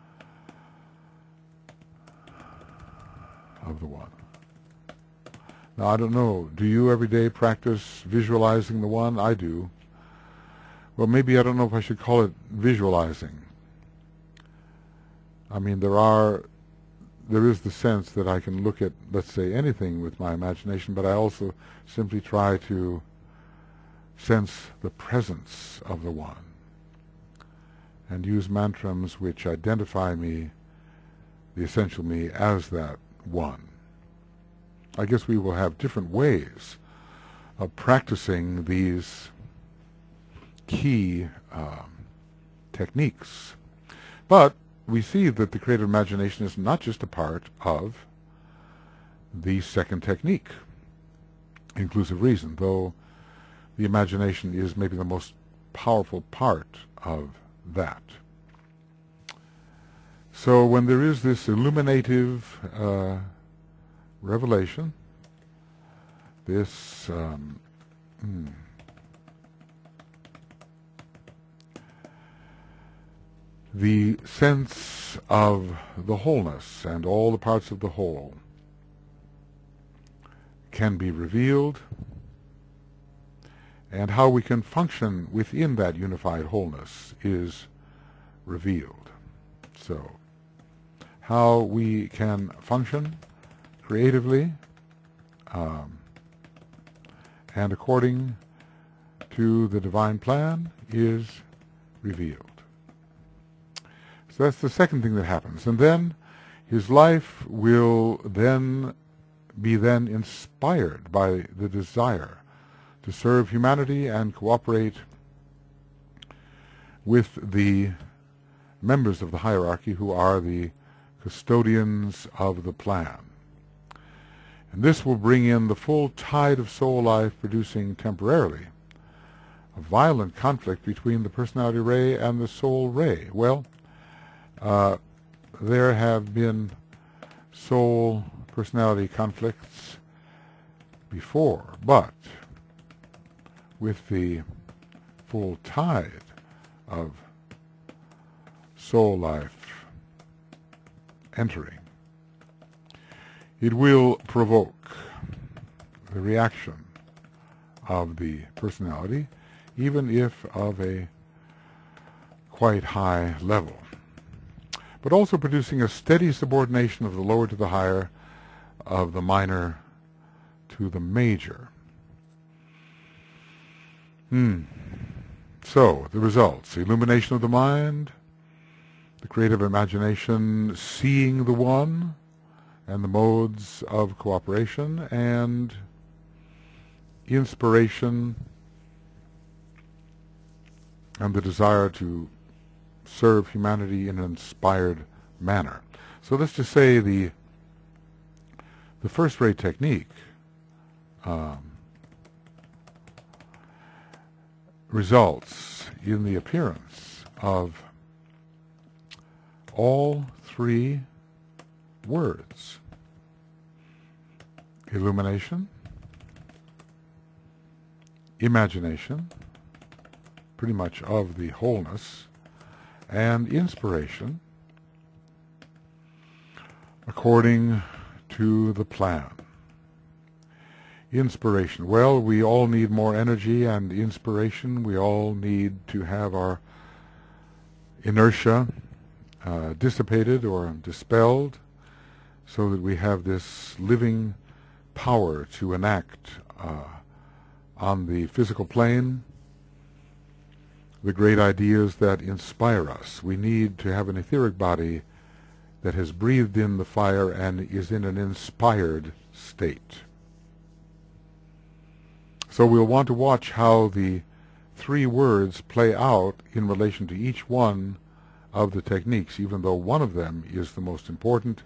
of the one. Now, I don't know, do you every day practice visualizing the One? I do. Well, maybe I don't know if I should call it visualizing. I mean, there are, there is the sense that I can look at, let's say, anything with my imagination, but I also simply try to sense the presence of the One and use mantrams which identify me, the essential me, as that One. I guess we will have different ways of practicing these key um, techniques. But we see that the creative imagination is not just a part of the second technique, inclusive reason, though the imagination is maybe the most powerful part of that. So when there is this illuminative uh, revelation, this um, hmm, the sense of the wholeness and all the parts of the whole can be revealed, and how we can function within that unified wholeness is revealed. So, how we can function creatively um, and according to the divine plan is revealed. So that's the second thing that happens. And then his life will then be then inspired by the desire to serve humanity and cooperate with the members of the hierarchy who are the custodians of the plan. And this will bring in the full tide of soul life, producing temporarily a violent conflict between the personality ray and the soul ray. Well, uh, there have been soul personality conflicts before, but with the full tide of soul life entering, it will provoke the reaction of the personality, even if of a quite high level, but also producing a steady subordination of the lower to the higher, of the minor to the major. Hmm. So, the results: illumination of the mind, the creative imagination seeing the One, and the modes of cooperation, and inspiration and the desire to serve humanity in an inspired manner. So let's just say the the first-rate technique um, results in the appearance of all three words: illumination, imagination, pretty much of the wholeness, and inspiration, according to the plan. Inspiration. Well, we all need more energy and inspiration. We all need to have our inertia uh, dissipated or dispelled, so that we have this living power to enact uh, on the physical plane the great ideas that inspire us. We need to have an etheric body that has breathed in the fire and is in an inspired state. So we'll want to watch how the three words play out in relation to each one of the techniques, even though one of them is the most important,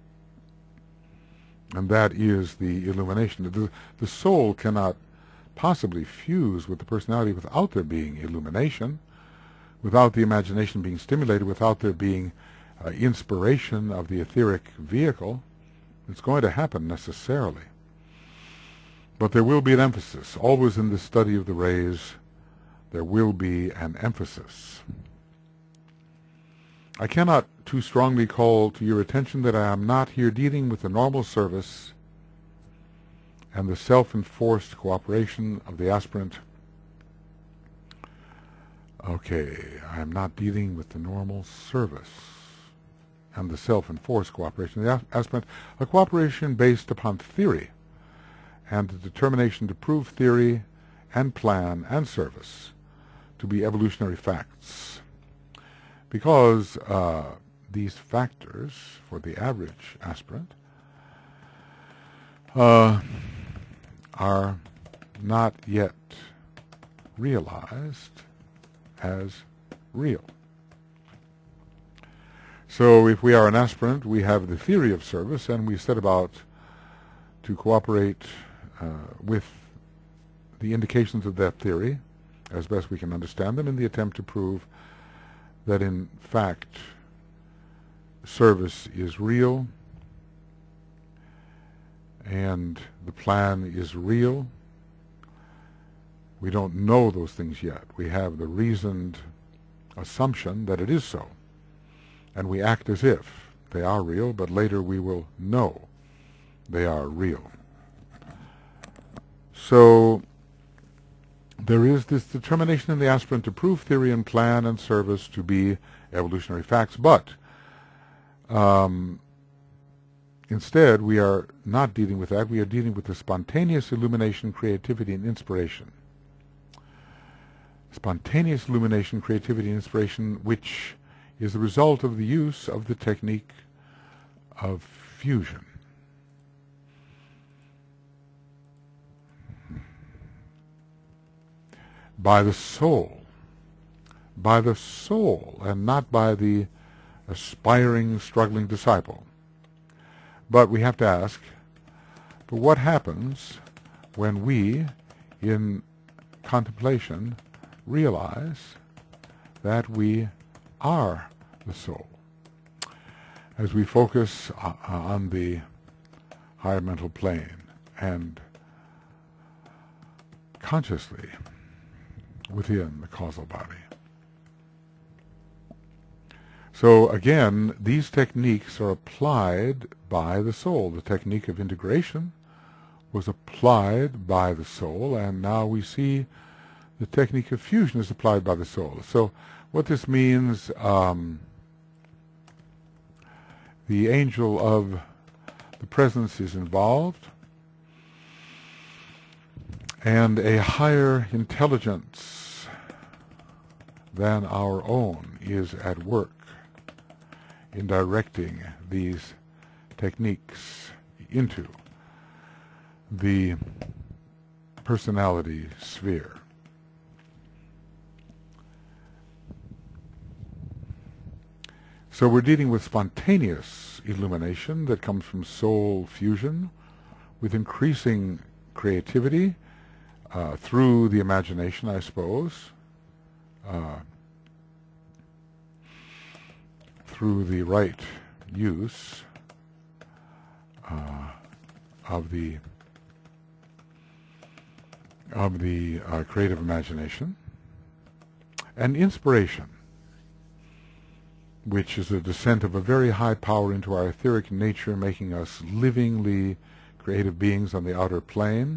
and that is the illumination. The, the soul cannot possibly fuse with the personality without there being illumination, without the imagination being stimulated, without there being uh, inspiration of the etheric vehicle. It's going to happen necessarily. But there will be an emphasis. Always in the study of the rays, there will be an emphasis. I cannot too strongly call to your attention that I am not here dealing with the normal service and the self-enforced cooperation of the aspirant. Okay, I'm not dealing with the normal service and the self-enforced cooperation of the aspirant, a cooperation based upon theory and the determination to prove theory and plan and service to be evolutionary facts. Because uh, these factors for the average aspirant uh, are not yet realized as real. So if we are an aspirant, we have the theory of service, and we set about to cooperate uh, with the indications of that theory as best we can understand them in the attempt to prove that in fact service is real and the plan is real. We don't know those things yet. We have the reasoned assumption that it is so, and we act as if they are real, but later we will know they are real. So there is this determination in the aspirant to prove theory and plan and service to be evolutionary facts, but um, instead we are not dealing with that. We are dealing with the spontaneous illumination, creativity, and inspiration. Spontaneous illumination, creativity, and inspiration, which is the result of the use of the technique of fusion. By the soul, by the soul, and not by the aspiring, struggling disciple. But we have to ask, but what happens when we, in contemplation, realize that we are the soul? As we focus uh, on the higher mental plane and consciously within the causal body. So again, these techniques are applied by the soul. The technique of integration was applied by the soul, and now we see the technique of fusion is applied by the soul. So what this means, um, the angel of the presence is involved, and a higher intelligence than our own is at work in directing these techniques into the personality sphere. So we're dealing with spontaneous illumination that comes from soul fusion with increasing creativity uh, through the imagination, I suppose, uh, through the right use uh, of the of the uh, creative imagination, and inspiration, which is a descent of a very high power into our etheric nature, making us livingly creative beings on the outer plane.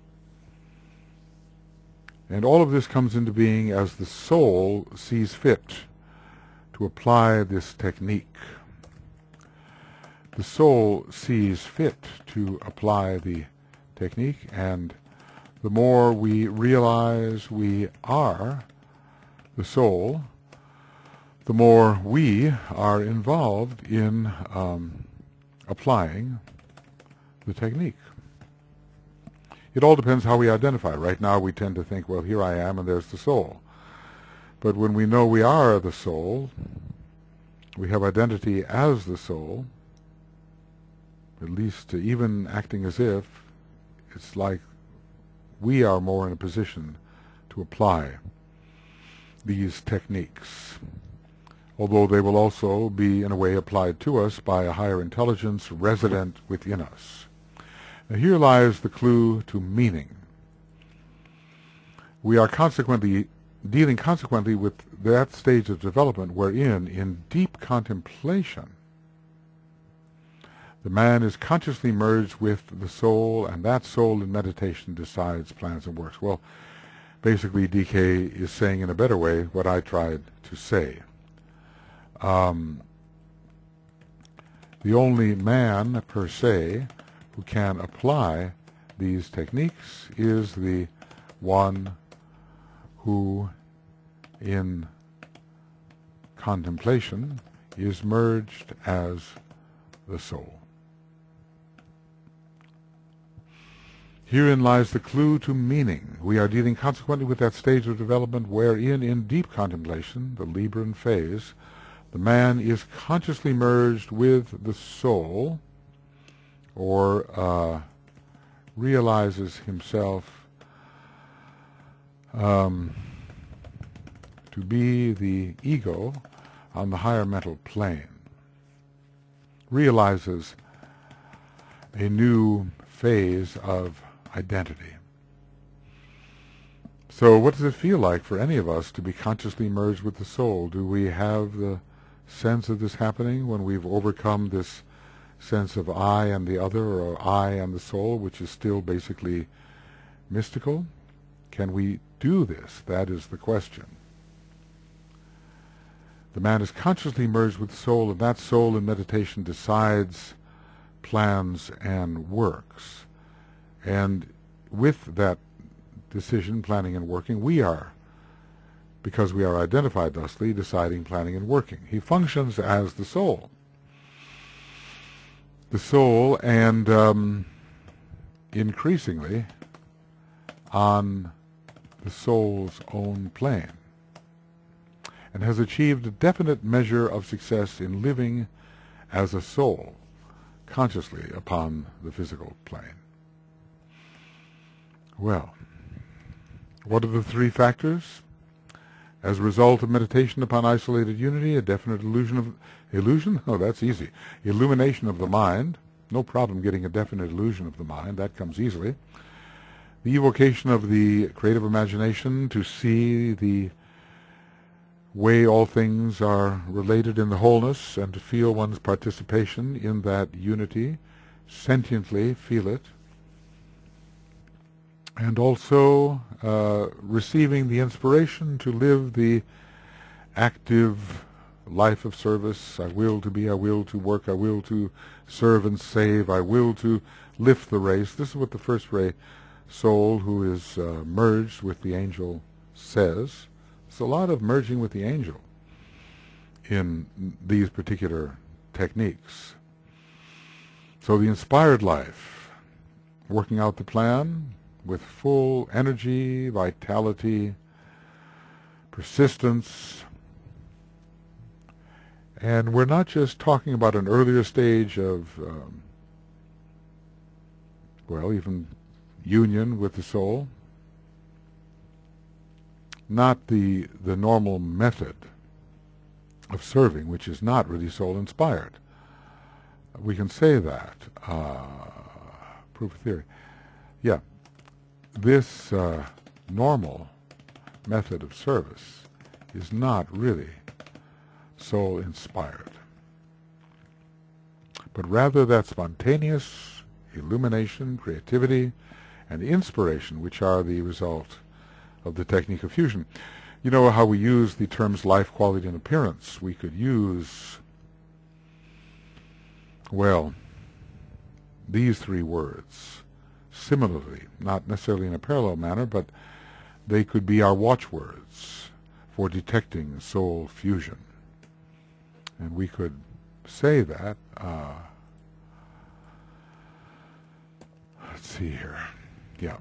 And all of this comes into being as the soul sees fit to apply this technique. The soul sees fit to apply the technique, and the more we realize we are the soul, the more we are involved in um, applying the technique. It all depends how we identify. Right now we tend to think, well, here I am and there's the soul. But when we know we are the soul, we have identity as the soul, at least even acting as if, it's like we are more in a position to apply these techniques, although they will also be in a way applied to us by a higher intelligence resident within us. Now here lies the clue to meaning. We are consequently dealing consequently with that stage of development wherein, in deep contemplation, The man is consciously merged with the soul, and that soul in meditation decides, plans, and works. Well, basically D K is saying in a better way what I tried to say. Um, the only man, per se, who can apply these techniques is the one who, in contemplation, is merged as the soul. Herein lies the clue to meaning. We are dealing consequently with that stage of development wherein, in deep contemplation, the Libran phase, the man is consciously merged with the soul, or uh, realizes himself um, to be the ego on the higher mental plane, realizes a new phase of identity. So what does it feel like for any of us to be consciously merged with the soul? Do we have the sense of this happening when we've overcome this sense of I and the other, or I and the soul, which is still basically mystical? Can we do this? That is the question. The man is consciously merged with the soul, and that soul in meditation decides, plans, and works. And with that decision, planning, and working, we are, because we are identified thusly, deciding, planning, and working. He functions as the soul. The soul, and um, increasingly on the soul's own plane, and has achieved a definite measure of success in living as a soul, consciously upon the physical plane. Well, what are the three factors? As a result of meditation upon isolated unity, a definite illusion of illusion? Oh, that's easy. Illumination of the mind. No problem getting a definite illusion of the mind. That comes easily. The evocation of the creative imagination to see the way all things are related in the wholeness, and to feel one's participation in that unity, sentiently feel it. And also uh, receiving the inspiration to live the active life of service. I will to be, I will to work, I will to serve and save, I will to lift the race. This is what the first ray soul, who is uh, merged with the angel, says. It's a lot of merging with the angel in these particular techniques. So the inspired life, working out the plan with full energy, vitality, persistence. And we're not just talking about an earlier stage of, um, well, even union with the soul. Not the, the normal method of serving, which is not really soul-inspired. We can say that. Uh, proof of theory. Yeah. This uh, normal method of service is not really soul-inspired, but rather that spontaneous illumination, creativity, and inspiration which are the result of the technique of fusion. You know how we use the terms life, quality, and appearance. We could use, well, these three words similarly, not necessarily in a parallel manner, but they could be our watchwords for detecting soul fusion. And we could say that, uh, let's see here, yeah.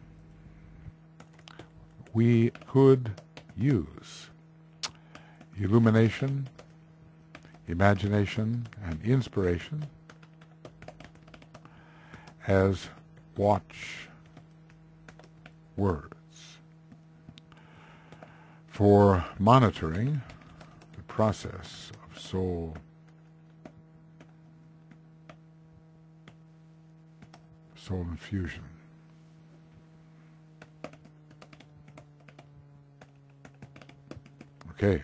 We could use illumination, imagination, and inspiration as watch words for monitoring the process of soul soul infusion. Okay.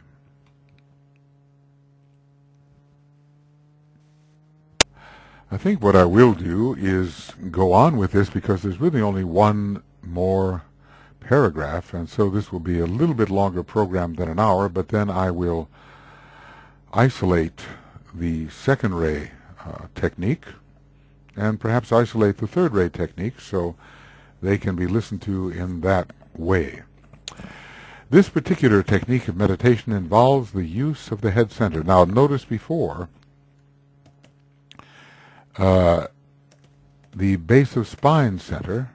I think what I will do is go on with this because there's really only one more paragraph, and so this will be a little bit longer program than an hour, but then I will isolate the second ray uh, technique and perhaps isolate the third ray technique so they can be listened to in that way. This particular technique of meditation involves the use of the head center. Now notice before uh, the base of spine center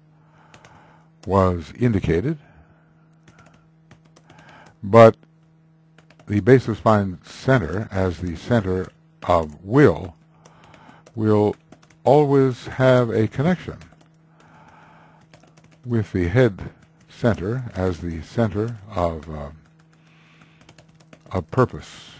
was indicated, but the base of spine center as the center of will will always have a connection with the head center as the center of uh, of purpose.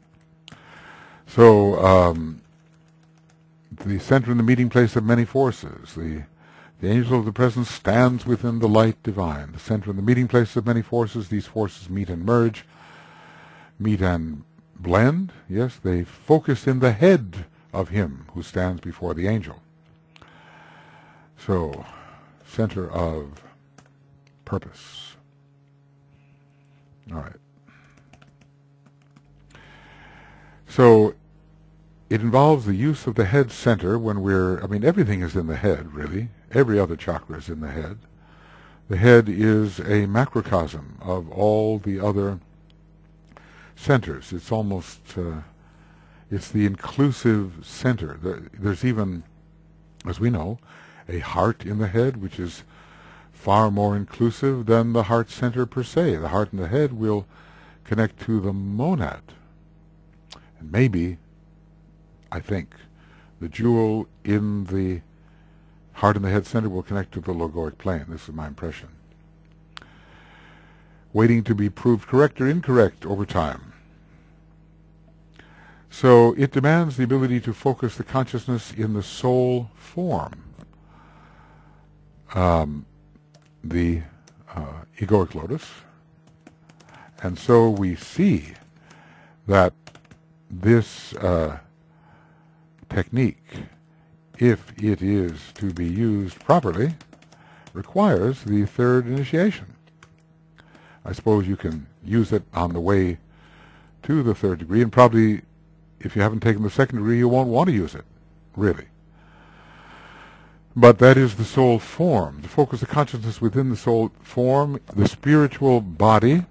So um, the center and the meeting place of many forces, the The angel of the presence stands within the light divine, the center and the meeting place of many forces. These forces meet and merge, meet and blend. Yes, they focus in the head of him who stands before the angel. So, center of purpose. All right. So, it involves the use of the head center when we're, I mean, everything is in the head, really. Every other chakra is in the head. The head is a macrocosm of all the other centers. It's almost, uh, it's the inclusive center. There's even, as we know, a heart in the head, which is far more inclusive than the heart center per se. The heart and the head will connect to the monad. And maybe, I think, the jewel in the heart and the head center will connect to the logoic plane. This is my impression. Waiting to be proved correct or incorrect over time. So it demands the ability to focus the consciousness in the soul form, um, the uh, egoic lotus. And so we see that this uh, technique, if it is to be used properly, requires the third initiation. I suppose you can use it on the way to the third degree, and probably if you haven't taken the second degree, you won't want to use it, really. But that is the soul form, to focus the consciousness within the soul form, the spiritual body,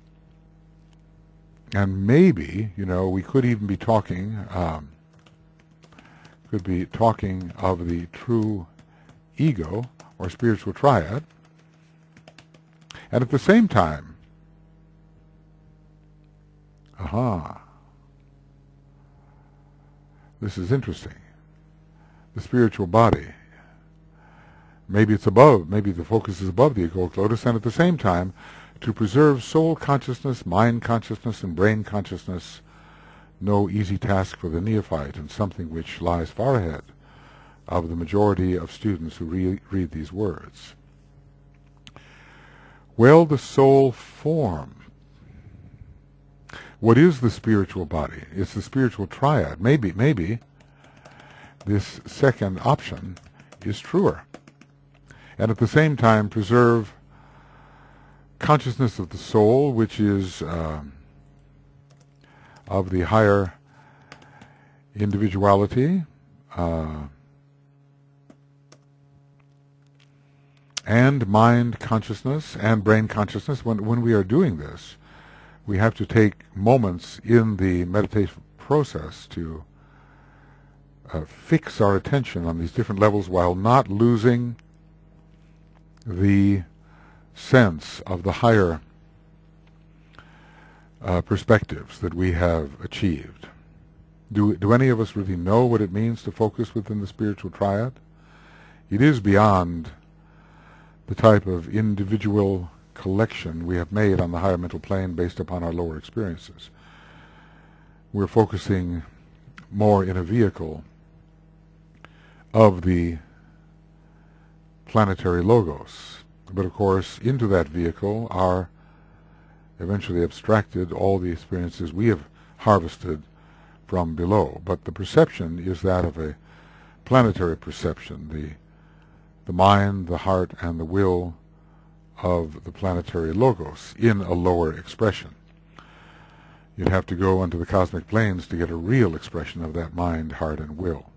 and maybe, you know, we could even be talking, um, could be talking of the true ego or spiritual triad, and at the same time, aha, this is interesting, the spiritual body, maybe it's above, maybe the focus is above the egoic lotus, and at the same time, to preserve soul consciousness, mind consciousness, and brain consciousness, no easy task for the neophyte, and something which lies far ahead of the majority of students who re read these words. Well, the soul form. What is the spiritual body? It's the spiritual triad. Maybe, maybe this second option is truer. And at the same time preserve consciousness of the soul, which is uh, of the higher individuality, uh, and mind consciousness and brain consciousness. When, when we are doing this, we have to take moments in the meditation process to uh, fix our attention on these different levels while not losing the sense of the higher uh, perspectives that we have achieved. Do, do any of us really know what it means to focus within the spiritual triad? It is beyond the type of individual collection we have made on the higher mental plane based upon our lower experiences. We're focusing more in a vehicle of the planetary logos. But of course, into that vehicle are eventually abstracted all the experiences we have harvested from below. But the perception is that of a planetary perception, the, the mind, the heart, and the will of the planetary logos in a lower expression. You'd have to go onto the cosmic planes to get a real expression of that mind, heart, and will.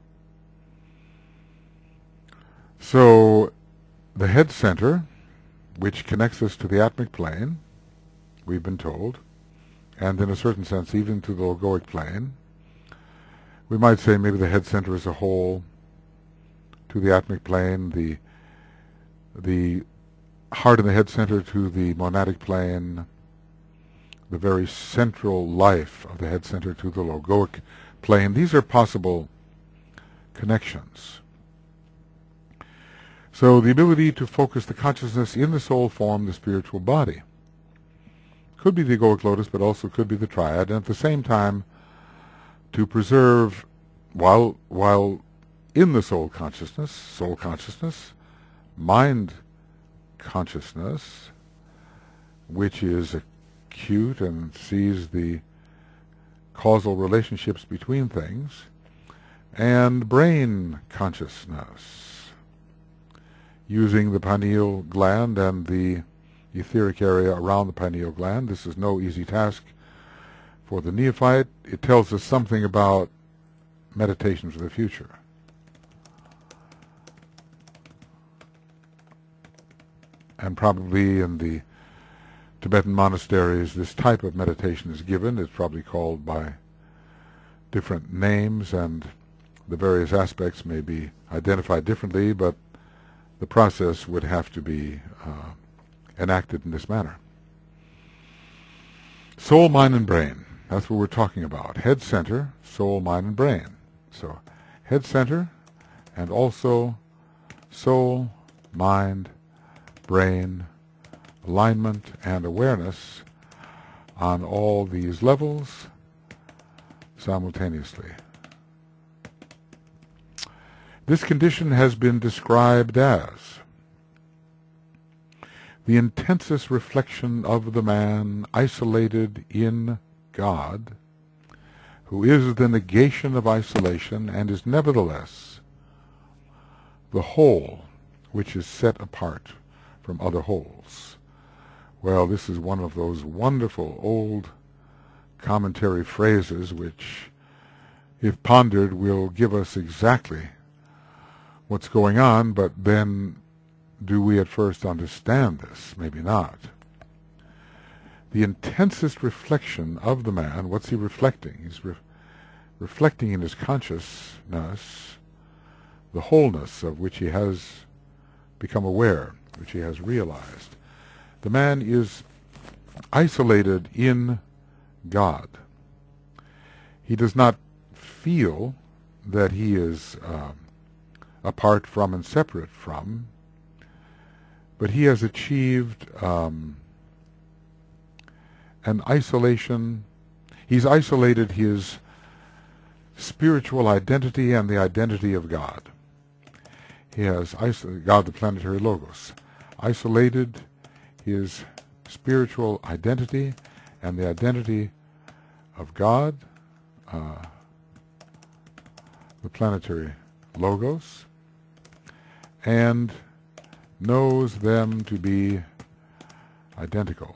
So the head center, which connects us to the atmic plane, we've been told, and in a certain sense even to the logoic plane, we might say maybe the head center as a whole, to the atmic plane, the the heart and the head center to the monadic plane, the very central life of the head center to the logoic plane. These are possible connections. So the ability to focus the consciousness in the soul form, the spiritual body. Could be the egoic lotus, but also could be the triad, and at the same time to preserve, while while in the soul consciousness, soul consciousness, mind consciousness, which is acute and sees the causal relationships between things, and brain consciousness, using the pineal gland and the etheric area around the pineal gland. This is no easy task for the neophyte. It tells us something about meditation for the future. And probably in the Tibetan monasteries this type of meditation is given. It's probably called by different names, and the various aspects may be identified differently, but the process would have to be uh, enacted in this manner. Soul, mind, and brain. That's what we're talking about. Head center, soul, mind, and brain. So head center, and also soul, mind, brain, alignment, and awareness on all these levels simultaneously. This condition has been described as the intensest reflection of the man isolated in God, who is the negation of isolation and is nevertheless the whole which is set apart from other wholes. Well, this is one of those wonderful old commentary phrases which, if pondered, will give us exactly what's going on, but then do we at first understand this? Maybe not. The intensest reflection of the man, what's he reflecting? He's re- reflecting in his consciousness the wholeness of which he has become aware, which he has realized. The man is isolated in God. He does not feel that he is um, apart from and separate from, but he has achieved um, an isolation. He's isolated his spiritual identity and the identity of God. He has isolated God, the planetary logos, isolated his spiritual identity and the identity of God, uh, the planetary logos, and knows them to be identical.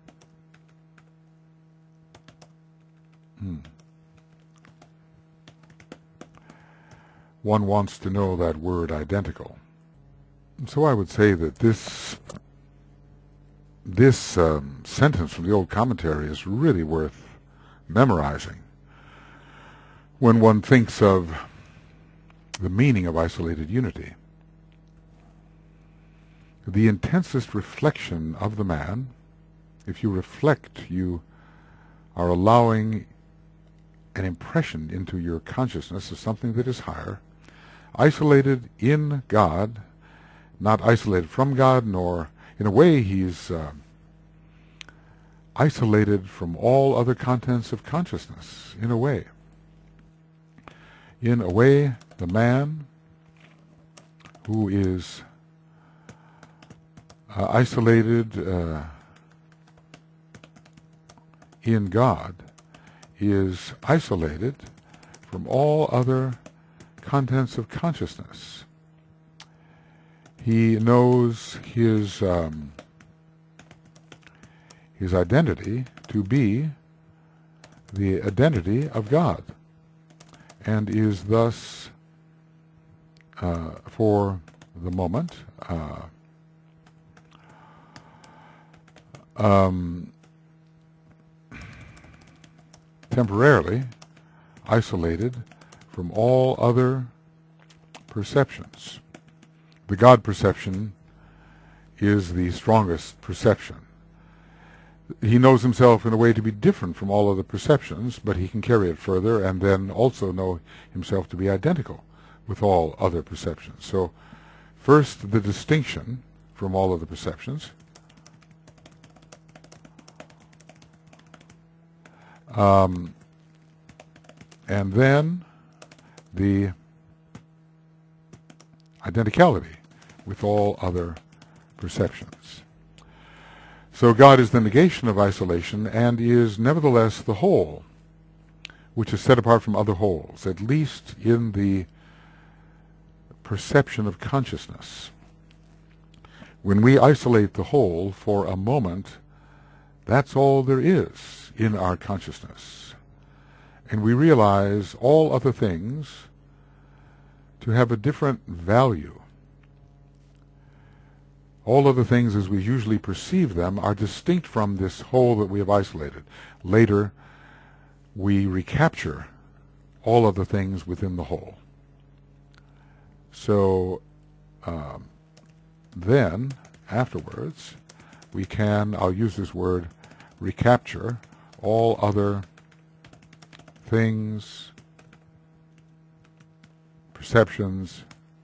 Hmm. One wants to know that word identical. So I would say that this this um, sentence from the old commentary is really worth memorizing when one thinks of the meaning of isolated unity. The intensest reflection of the man, if you reflect, you are allowing an impression into your consciousness of something that is higher, isolated in God, not isolated from God, nor, in a way, he's uh, isolated from all other contents of consciousness, in a way. In a way, the man who is uh, isolated uh, in God is isolated from all other contents of consciousness. He knows his um, his identity to be the identity of God, and is thus, uh, for the moment, uh, um, temporarily isolated from all other perceptions. The God perception is the strongest perception. He knows himself in a way to be different from all other perceptions, but he can carry it further and then also know himself to be identical with all other perceptions. So first, the distinction from all other perceptions. Um, and then the identicality with all other perceptions. So God is the negation of isolation and is nevertheless the whole, which is set apart from other wholes, at least in the perception of consciousness. When we isolate the whole for a moment, that's all there is in our consciousness. And we realize all other things to have a different value. All other things as we usually perceive them are distinct from this whole that we have isolated. Later, we recapture all other things within the whole. So um, then, afterwards, we can, I'll use this word, recapture all other things, perceptions,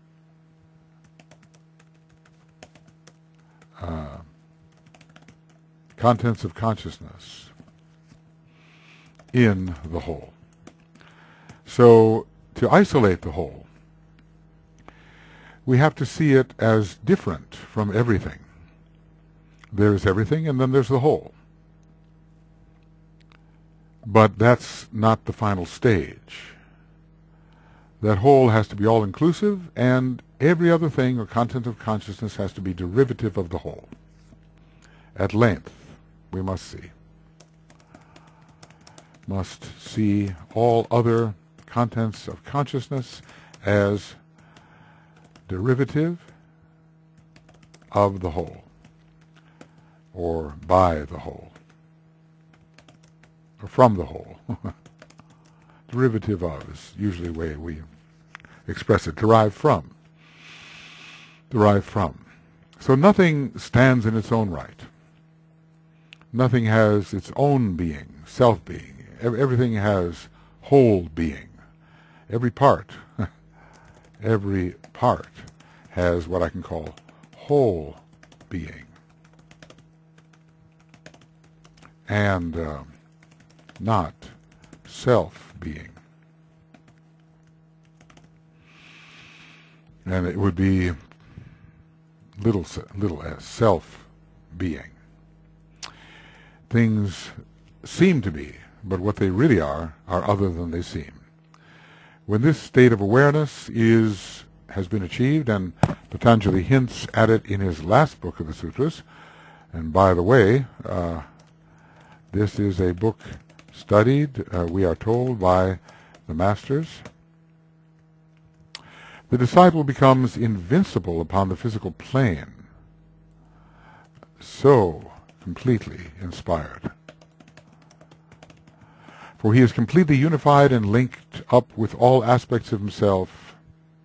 uh, contents of consciousness in the whole. So to isolate the whole, we have to see it as different from everything. There's everything and then there's the whole. But that's not the final stage. That whole has to be all-inclusive, and every other thing or content of consciousness has to be derivative of the whole. At length, we must see. Must see all other contents of consciousness as derivative of the whole, or by the whole, or from the whole. Derivative of is usually the way we express it. Derived from. Derived from. So nothing stands in its own right. Nothing has its own being, self-being. Everything has whole being. Every part, every part has what I can call whole being. And uh, not self-being. And it would be little, little as self-being. Things seem to be, but what they really are, are other than they seem. When this state of awareness is has been achieved, and Patanjali hints at it in his last book of the sutras, and by the way, uh, this is a book studied, uh, we are told, by the masters. The disciple becomes invincible upon the physical plane, so completely inspired. For he is completely unified and linked up with all aspects of himself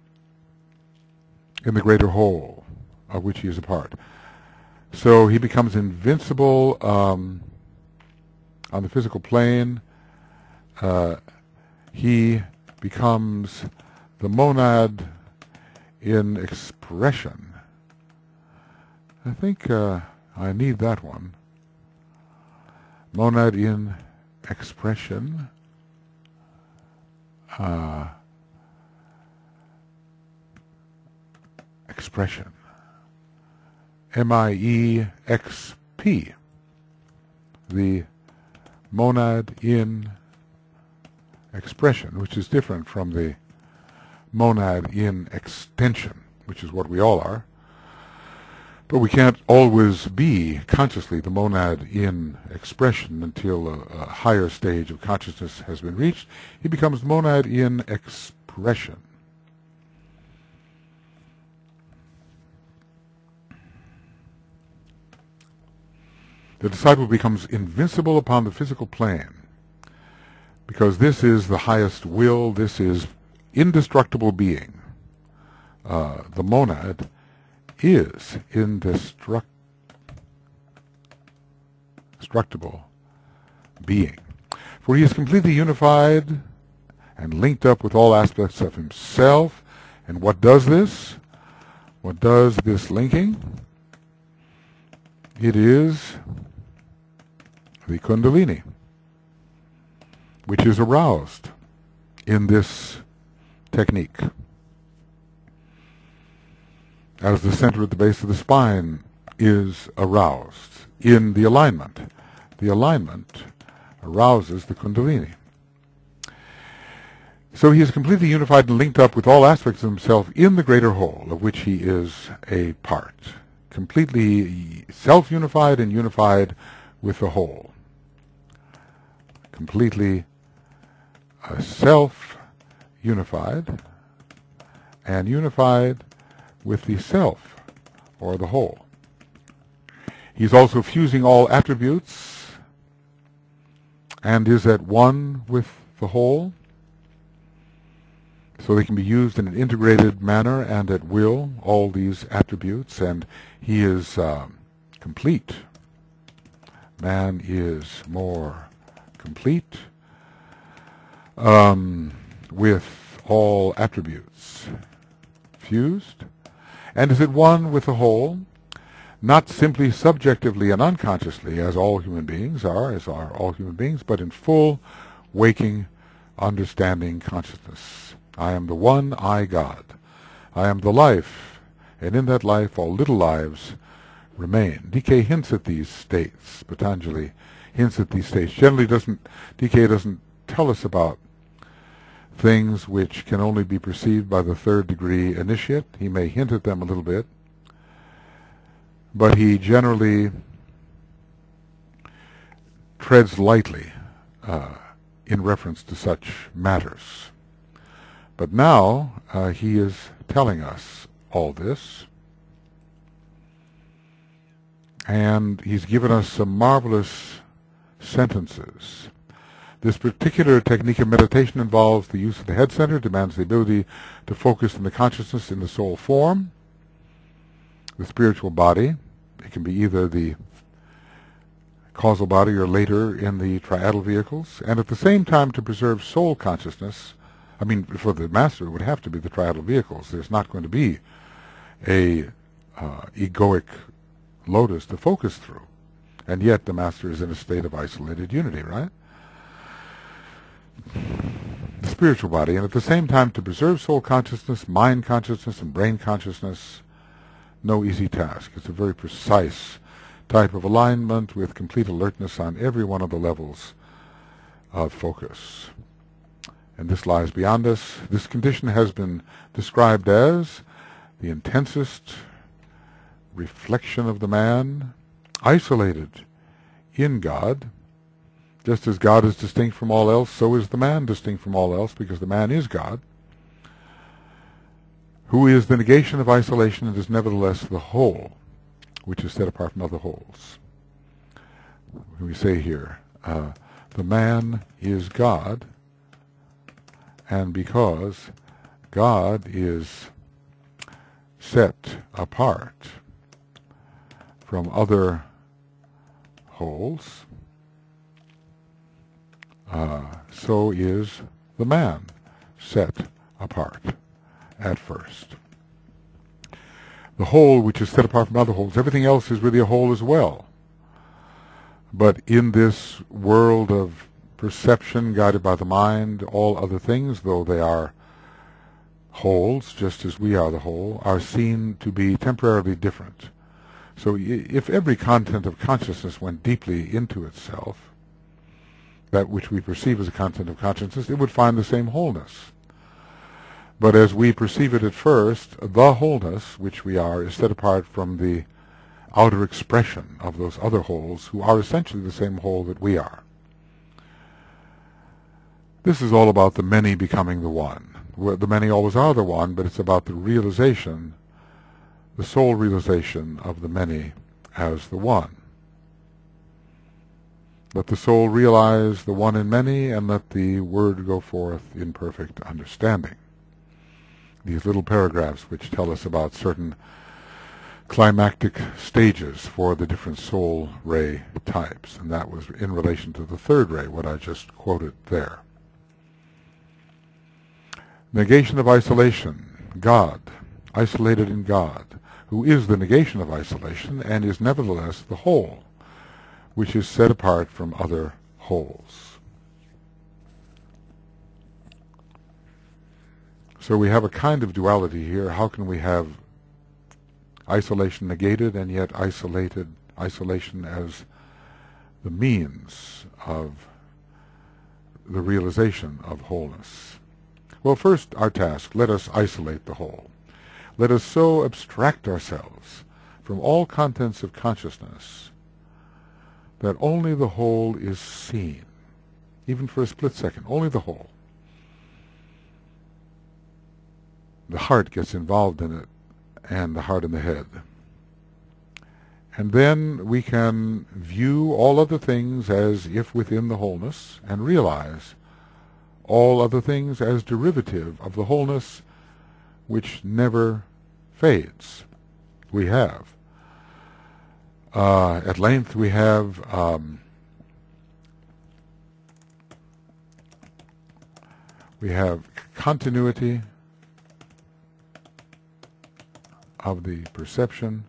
in the greater whole of which he is a part. So he becomes invincible um, on the physical plane. Uh, he becomes the monad in expression. I think uh, I need that one. Monad in expression. Uh, expression. M I E X P. The monad in expression, which is different from the monad in extension, which is what we all are. But we can't always be consciously the monad in expression until a, a higher stage of consciousness has been reached. He becomes monad in expression. The disciple becomes invincible upon the physical plane, because this is the highest will, this is indestructible being. Uh, the monad is indestructible being. For he is completely unified and linked up with all aspects of himself. And what does this? What does this linking? It is the Kundalini, which is aroused in this technique. As the center at the base of the spine is aroused in the alignment. The alignment arouses the Kundalini. So he is completely unified and linked up with all aspects of himself in the greater whole, of which he is a part. Completely self-unified and unified with the whole. Completely uh, self-unified and unified with the self, or the whole. He's also fusing all attributes and is at one with the whole, so they can be used in an integrated manner and at will, all these attributes, and he is uh, complete. Man is more complete um, with all attributes fused, and is at one with the whole, not simply subjectively and unconsciously, as all human beings are, as are all human beings, but in full, waking, understanding consciousness. I am the one I God. I am the life, and in that life all little lives remain. D K hints at these states. Patanjali hints at these states. Generally doesn't, D K doesn't tell us about things which can only be perceived by the third degree initiate. He may hint at them a little bit, but he generally treads lightly uh, in reference to such matters. But now uh, he is telling us all this, and he's given us some marvelous sentences. This particular technique of meditation involves the use of the head center, demands the ability to focus in the consciousness in the soul form, the spiritual body. It can be either the causal body or later in the triadal vehicles, and at the same time to preserve soul consciousness. I mean, for the master, it would have to be the triadal vehicles. There's not going to be a uh, egoic lotus to focus through. And yet the master is in a state of isolated unity, right? The spiritual body, and at the same time to preserve soul consciousness, mind consciousness, and brain consciousness. No easy task. It's a very precise type of alignment with complete alertness on every one of the levels of focus. And this lies beyond us. This condition has been described as the intensest reflection of the man, isolated in God. Just as God is distinct from all else, so is the man distinct from all else, because the man is God, who is the negation of isolation and is nevertheless the whole, which is set apart from other wholes. We say here, uh, the man is God, and because God is set apart from other wholes, uh, so is the man set apart at first. The whole which is set apart from other wholes, everything else is really a whole as well. But in this world of perception guided by the mind, all other things, though they are wholes, just as we are the whole, are seen to be temporarily different. So if every content of consciousness went deeply into itself, that which we perceive as a content of consciousness, it would find the same wholeness. But as we perceive it at first, the wholeness which we are is set apart from the outer expression of those other wholes who are essentially the same whole that we are. This is all about the many becoming the one. The many always are the one, but it's about the realization, the soul realization of the many as the one. Let the soul realize the one in many, and let the word go forth in perfect understanding. These little paragraphs which tell us about certain climactic stages for the different soul ray types, and that was in relation to the third ray, what I just quoted there. Negation of isolation, God, isolated in God, who is the negation of isolation and is nevertheless the whole, which is set apart from other wholes. So we have a kind of duality here. How can we have isolation negated and yet isolated isolation as the means of the realization of wholeness? Well, first our task, let us isolate the whole. Let us so abstract ourselves from all contents of consciousness that only the whole is seen, even for a split second, only the whole. The heart gets involved in it, and the heart and the head. And then we can view all other things as if within the wholeness, and realize all other things as derivative of the wholeness which never fades. We have. Uh, at length we have um, we have continuity of the perception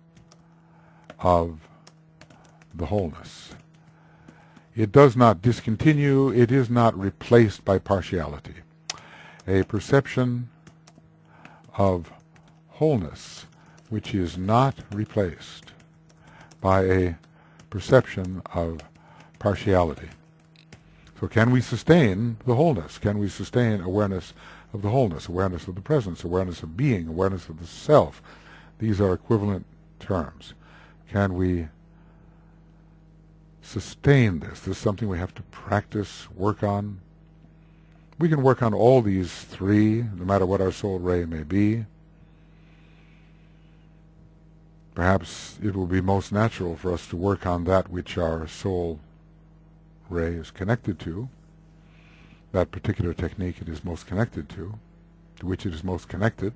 of the wholeness. It does not discontinue, it is not replaced by partiality. A perception of wholeness which is not replaced by a perception of partiality. So can we sustain the wholeness? Can we sustain awareness of the wholeness, awareness of the presence, awareness of being, awareness of the self? These are equivalent terms. Can we sustain this? This is something we have to practice, work on. We can work on all these three, no matter what our soul ray may be. Perhaps it will be most natural for us to work on that which our soul ray is connected to, that particular technique it is most connected to, to which it is most connected.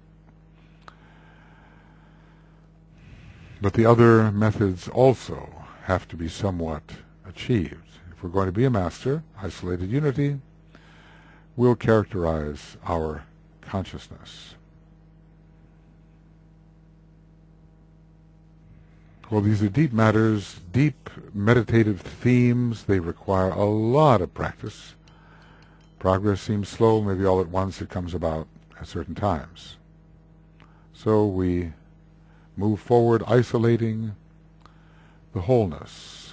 But the other methods also have to be somewhat achieved. If we're going to be a master, isolated unity will characterize our consciousness. Well, these are deep matters, deep meditative themes. They require a lot of practice. Progress seems slow, maybe all at once it comes about at certain times. So we move forward isolating the wholeness,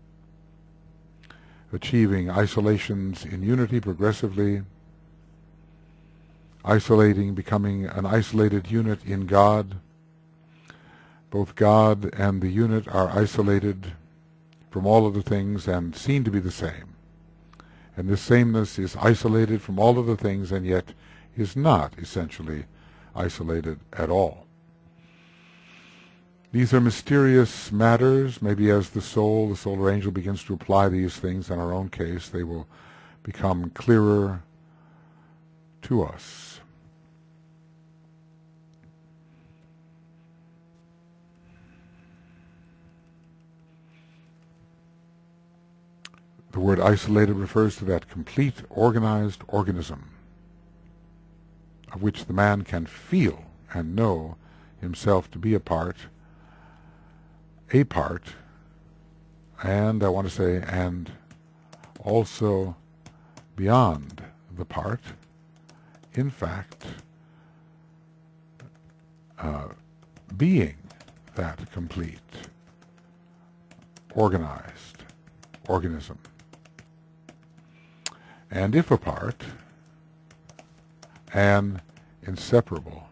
achieving isolations in unity progressively, isolating, becoming an isolated unit in God. Both God and the unit are isolated from all other things and seen to be the same. And this sameness is isolated from all other things and yet is not essentially isolated at all. These are mysterious matters. Maybe as the soul, the solar angel begins to apply these things in our own case, they will become clearer to us. The word isolated refers to that complete organized organism of which the man can feel and know himself to be a part, a part, and I want to say, and also beyond the part, in fact, uh, being that complete, organized organism. And if a part, an inseparable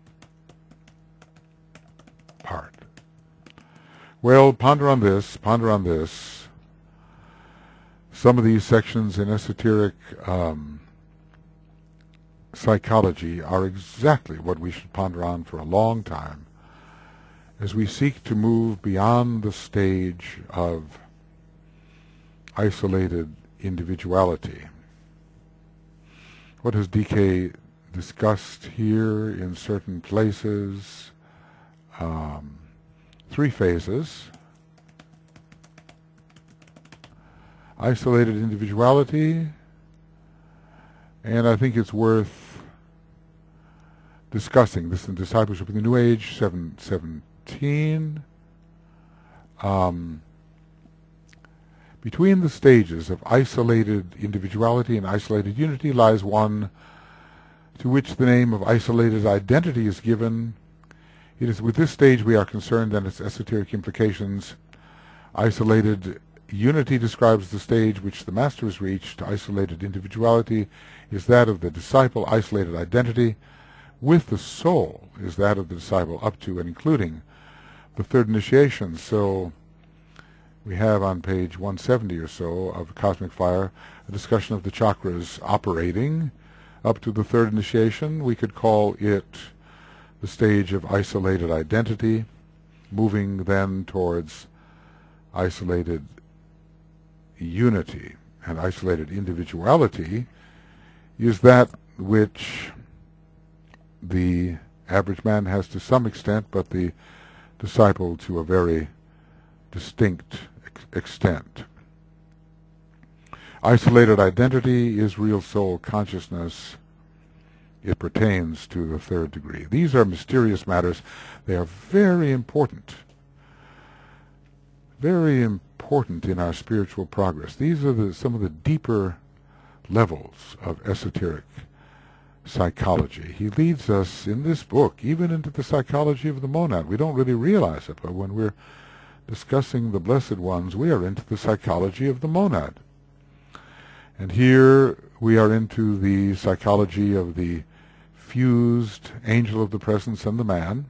part. Well, ponder on this, ponder on this. Some of these sections in esoteric um, psychology are exactly what we should ponder on for a long time as we seek to move beyond the stage of isolated individuality. What has D K discussed here in certain places? Um, three phases. Isolated individuality, and I think it's worth discussing this in Discipleship in the New Age, seven seventeen. Um, between the stages of isolated individuality and isolated unity lies one to which the name of isolated identity is given. It is with this stage we are concerned and its esoteric implications. Isolated unity describes the stage which the Master has reached. Isolated individuality is that of the disciple. Isolated identity with the soul is that of the disciple up to and including the third initiation. So we have on page one seventy or so of Cosmic Fire a discussion of the chakras operating up to the third initiation. We could call it the stage of isolated identity, moving then towards isolated unity. And isolated individuality is that which the average man has to some extent, but the disciple to a very distinct ex extent. Isolated identity is real soul consciousness. It pertains to the third degree. These are mysterious matters. They are very important. Very important in our spiritual progress. These are the, some of the deeper levels of esoteric psychology. He leads us in this book even into the psychology of the monad. We don't really realize it, but when we're discussing the Blessed Ones, we are into the psychology of the monad. And here we are into the psychology of the fused angel of the presence and the man,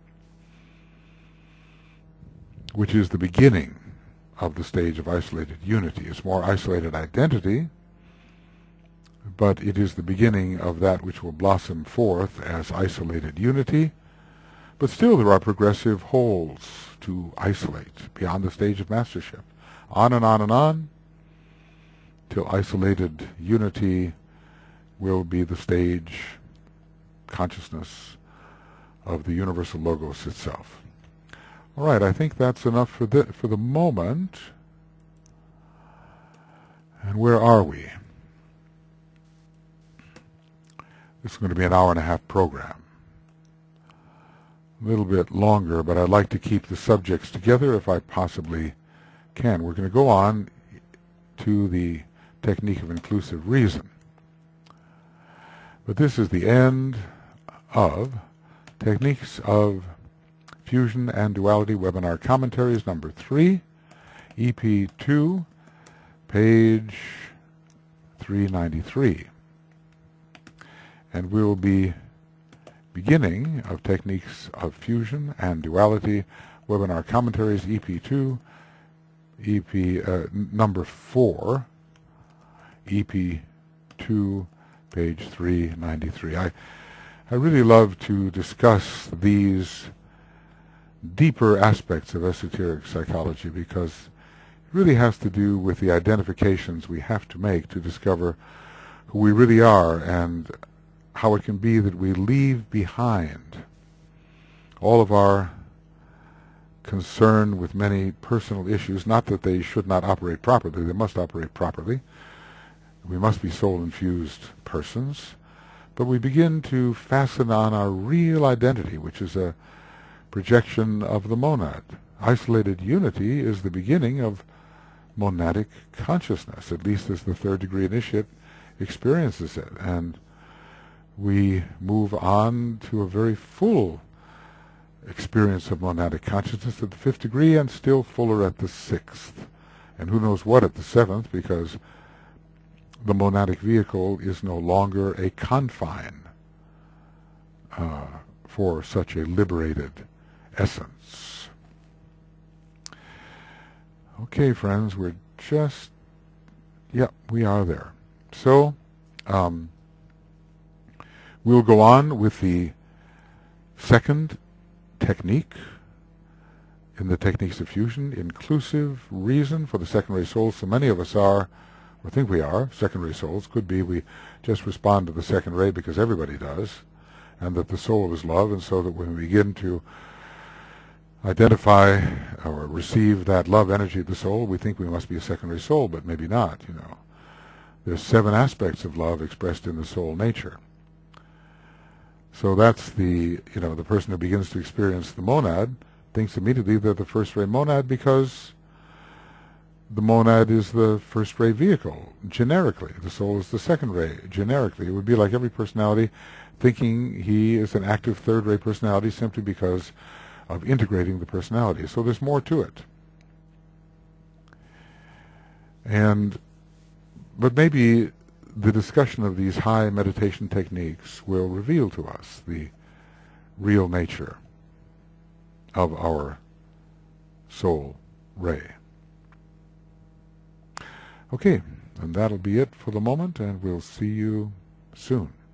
which is the beginning of the stage of isolated unity. It's more isolated identity, but it is the beginning of that which will blossom forth as isolated unity. But still there are progressive wholes to isolate beyond the stage of mastership. On and on and on, till isolated unity will be the stage consciousness of the universal logos itself. All right, I think that's enough for the, for the moment. And where are we? This is going to be an hour and a half program. A little bit longer, but I'd like to keep the subjects together if I possibly can. We're going to go on to the technique of inclusive reason. But this is the end of Techniques of Fusion and Duality Webinar Commentaries number three, E P two, page three ninety-three. And we will be beginning of Techniques of Fusion and Duality Webinar Commentaries E P two, E P uh, number four, E P two, page three ninety-three. I, I really love to discuss these deeper aspects of esoteric psychology because it really has to do with the identifications we have to make to discover who we really are and how it can be that we leave behind all of our concern with many personal issues. Not that they should not operate properly. They must operate properly. We must be soul-infused persons. But we begin to fasten on our real identity, which is a projection of the monad. Isolated unity is the beginning of monadic consciousness, at least as the third degree initiate experiences it. And we move on to a very full experience of monadic consciousness at the fifth degree and still fuller at the sixth. And who knows what at the seventh, because the monadic vehicle is no longer a confine uh, for such a liberated essence. Okay, friends, we're just, yeah, we are there. So, um, we'll go on with the second technique in the techniques of fusion, inclusive reason for the second-ray souls. So many of us are, or think we are, second-ray souls. Could be we just respond to the second ray because everybody does, and that the soul is love, and so that when we begin to identify or receive that love energy of the soul, we think we must be a second-ray soul, but maybe not, you know. There's seven aspects of love expressed in the soul nature. So that's the, you know, the person who begins to experience the monad thinks immediately they're the first-ray monad because the monad is the first-ray vehicle, generically. The soul is the second-ray, generically. It would be like every personality thinking he is an active third-ray personality simply because of integrating the personality. So there's more to it. And, but maybe the discussion of these high meditation techniques will reveal to us the real nature of our soul ray. Okay, and that'll be it for the moment, and we'll see you soon.